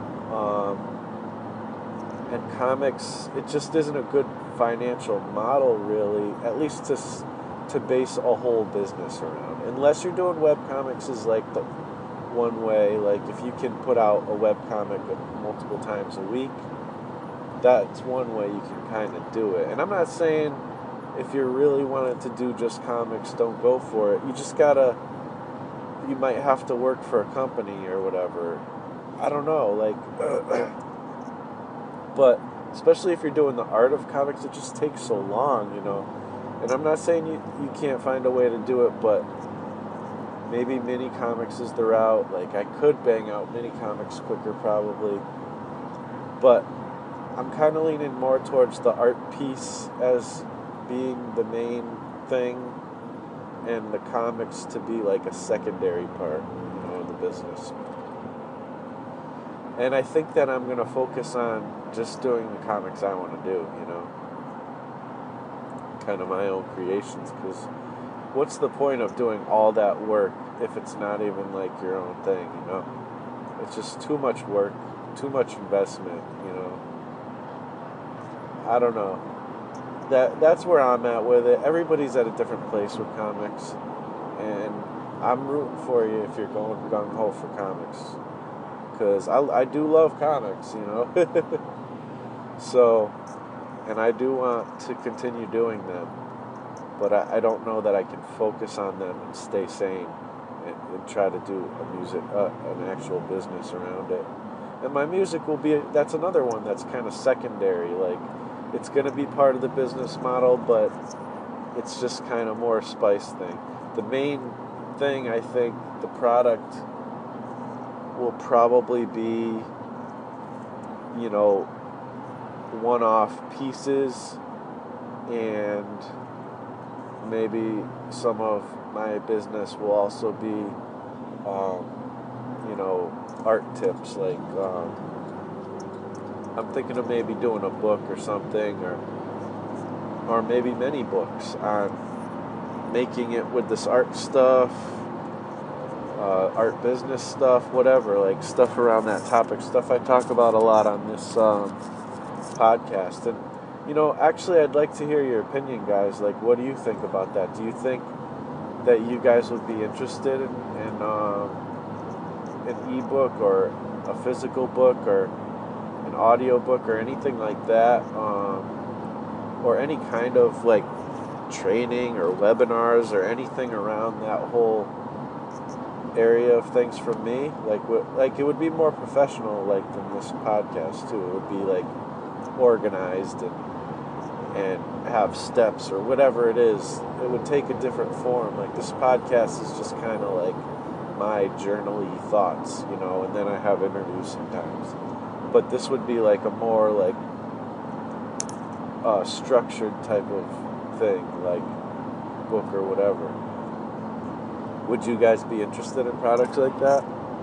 And comics, it just isn't a good financial model, really, at least to base a whole business around. Unless you're doing webcomics is like the one way. Like, if you can put out a webcomic multiple times a week, that's one way you can kind of do it. And I'm not saying if you're really wanting to do just comics, don't go for it. You might have to work for a company or whatever. I don't know, but especially if you're doing the art of comics, it just takes so long, And I'm not saying you can't find a way to do it, but maybe mini comics is the route. Like, I could bang out mini comics quicker probably, but I'm kind of leaning more towards the art piece as being the main thing, and the comics to be like a secondary part, of the business. And I think that I'm going to focus on just doing the comics I want to do, kind of my own creations, because what's the point of doing all that work if it's not even like your own thing, It's just too much work, too much investment, I don't know. That's where I'm at with it. Everybody's at a different place with comics, and I'm rooting for you if you're going gung-ho for comics, because I do love comics, So, and I do want to continue doing them, but I don't know that I can focus on them and stay sane and try to do an actual business around it. And my music that's another one that's kind of secondary. Like, it's going to be part of the business model, but it's just kind of more a spice thing. The main thing, I think, the product will probably be, one-off pieces, and maybe some of my business will also be, art tips. Like, I'm thinking of maybe doing a book or something, or or maybe many books on making it with this art stuff, art business stuff, whatever, like stuff around that topic, stuff I talk about a lot on this podcast. And, actually I'd like to hear your opinion, guys. Like, what do you think about that? Do you think that you guys would be interested in an ebook or a physical book or an audio book or anything like that, or any kind of like training or webinars or anything around that whole area of things from me? Like it would be more professional, like, than this podcast too. It would be like organized and have steps or whatever it is. It would take a different form. Like, this podcast is just kind of like my journal-y thoughts, and then I have interviews sometimes. But this would be like a more like structured type of thing, like book or whatever. Would you guys be interested in products like that?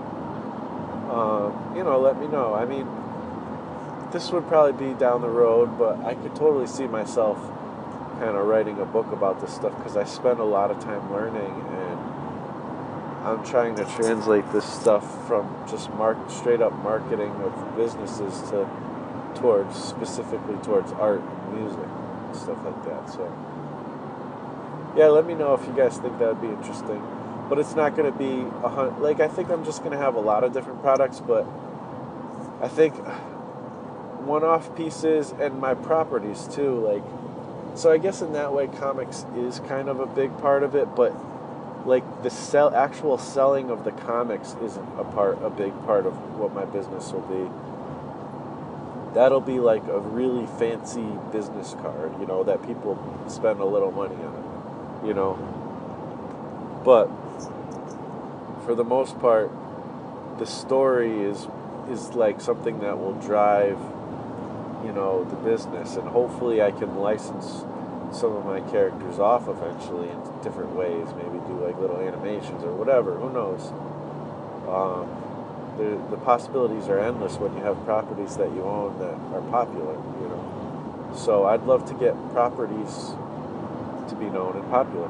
Let me know. I mean, this would probably be down the road, but I could totally see myself kind of writing a book about this stuff, because I spend a lot of time learning, and I'm trying to translate this stuff from just straight up marketing of businesses specifically towards art and music and stuff like that. So yeah, let me know if you guys think that would be interesting. But it's not going to be I think I'm just going to have a lot of different products, but I think one-off pieces and my properties too. Like, so I guess in that way, comics is kind of a big part of it, but like the actual selling of the comics isn't a big part of what my business will be. That'll be like a really fancy business card, that people spend a little money on, But for the most part, the story is like something that will drive, the business, and hopefully I can license some of my characters off eventually in different ways, maybe do like little animations or whatever, who knows. The possibilities are endless when you have properties that you own that are popular, So I'd love to get properties to be known and popular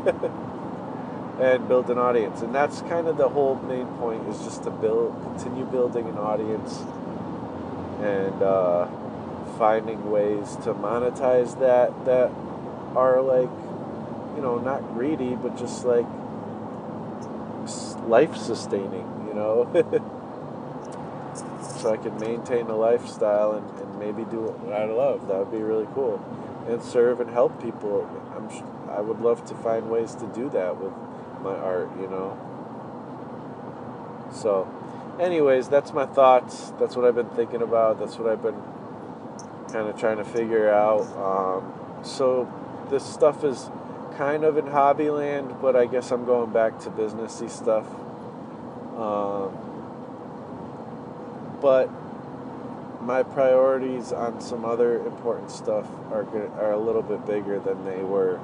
and build an audience. And that's kind of the whole main point, is just to continue building an audience and finding ways to monetize that are like, not greedy, but just like life-sustaining, so I can maintain a lifestyle and maybe do what I love. That would be really cool. And serve and help people. I would love to find ways to do that with my art, So, anyways, that's my thoughts. That's what I've been thinking about. That's what I've been kind of trying to figure out. So this stuff is kind of in hobby land, but I guess I'm going back to businessy stuff. But my priorities on some other important stuff are a little bit bigger than they were,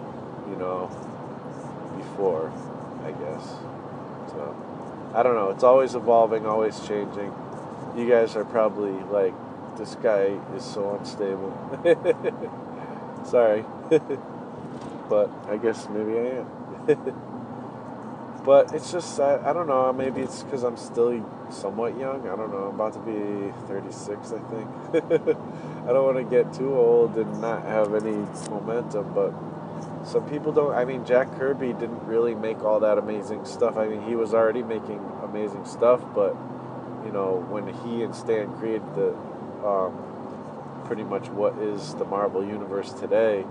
before, I guess. So, I don't know. It's always evolving, always changing. You guys are probably like, this guy is so unstable. Sorry. But I guess maybe I am. But it's just, I don't know, maybe it's because I'm still somewhat young. I don't know, I'm about to be 36, I think. I don't want to get too old and not have any momentum, but some people don't. I mean, Jack Kirby didn't really make all that amazing stuff. I mean, he was already making amazing stuff, but, when he and Stan created the, pretty much what is the Marvel Universe today,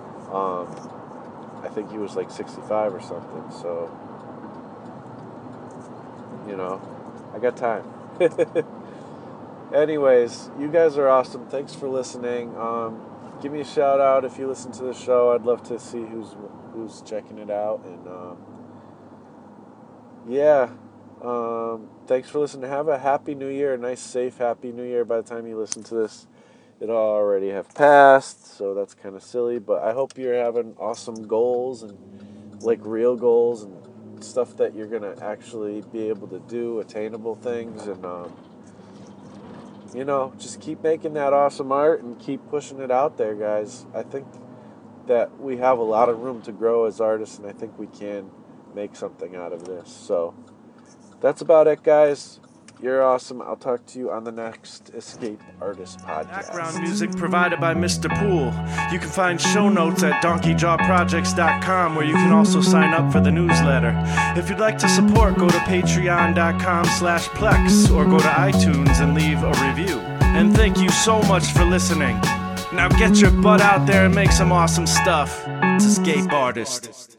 I think he was like 65 or something, so, I got time. Anyways, you guys are awesome. Thanks for listening. Give me a shout out if you listen to the show. I'd love to see who's checking it out. And thanks for listening. Have a happy new year, a nice, safe, happy new year. By the time you listen to this, it'll already have passed, so that's kind of silly. But I hope you're having awesome goals, and like real goals, and stuff that you're gonna actually be able to do, attainable things, and just keep making that awesome art and keep pushing it out there, guys. I think that we have a lot of room to grow as artists, and I think we can make something out of this. So that's about it, guys. You're awesome. I'll talk to you on the next Escape Artist podcast. Background music provided by Mr. Poole. You can find show notes at donkeyjawprojects.com, where you can also sign up for the newsletter. If you'd like to support, go to patreon.com/plex or go to iTunes and leave a review. And thank you so much for listening. Now get your butt out there and make some awesome stuff. It's Escape Artist.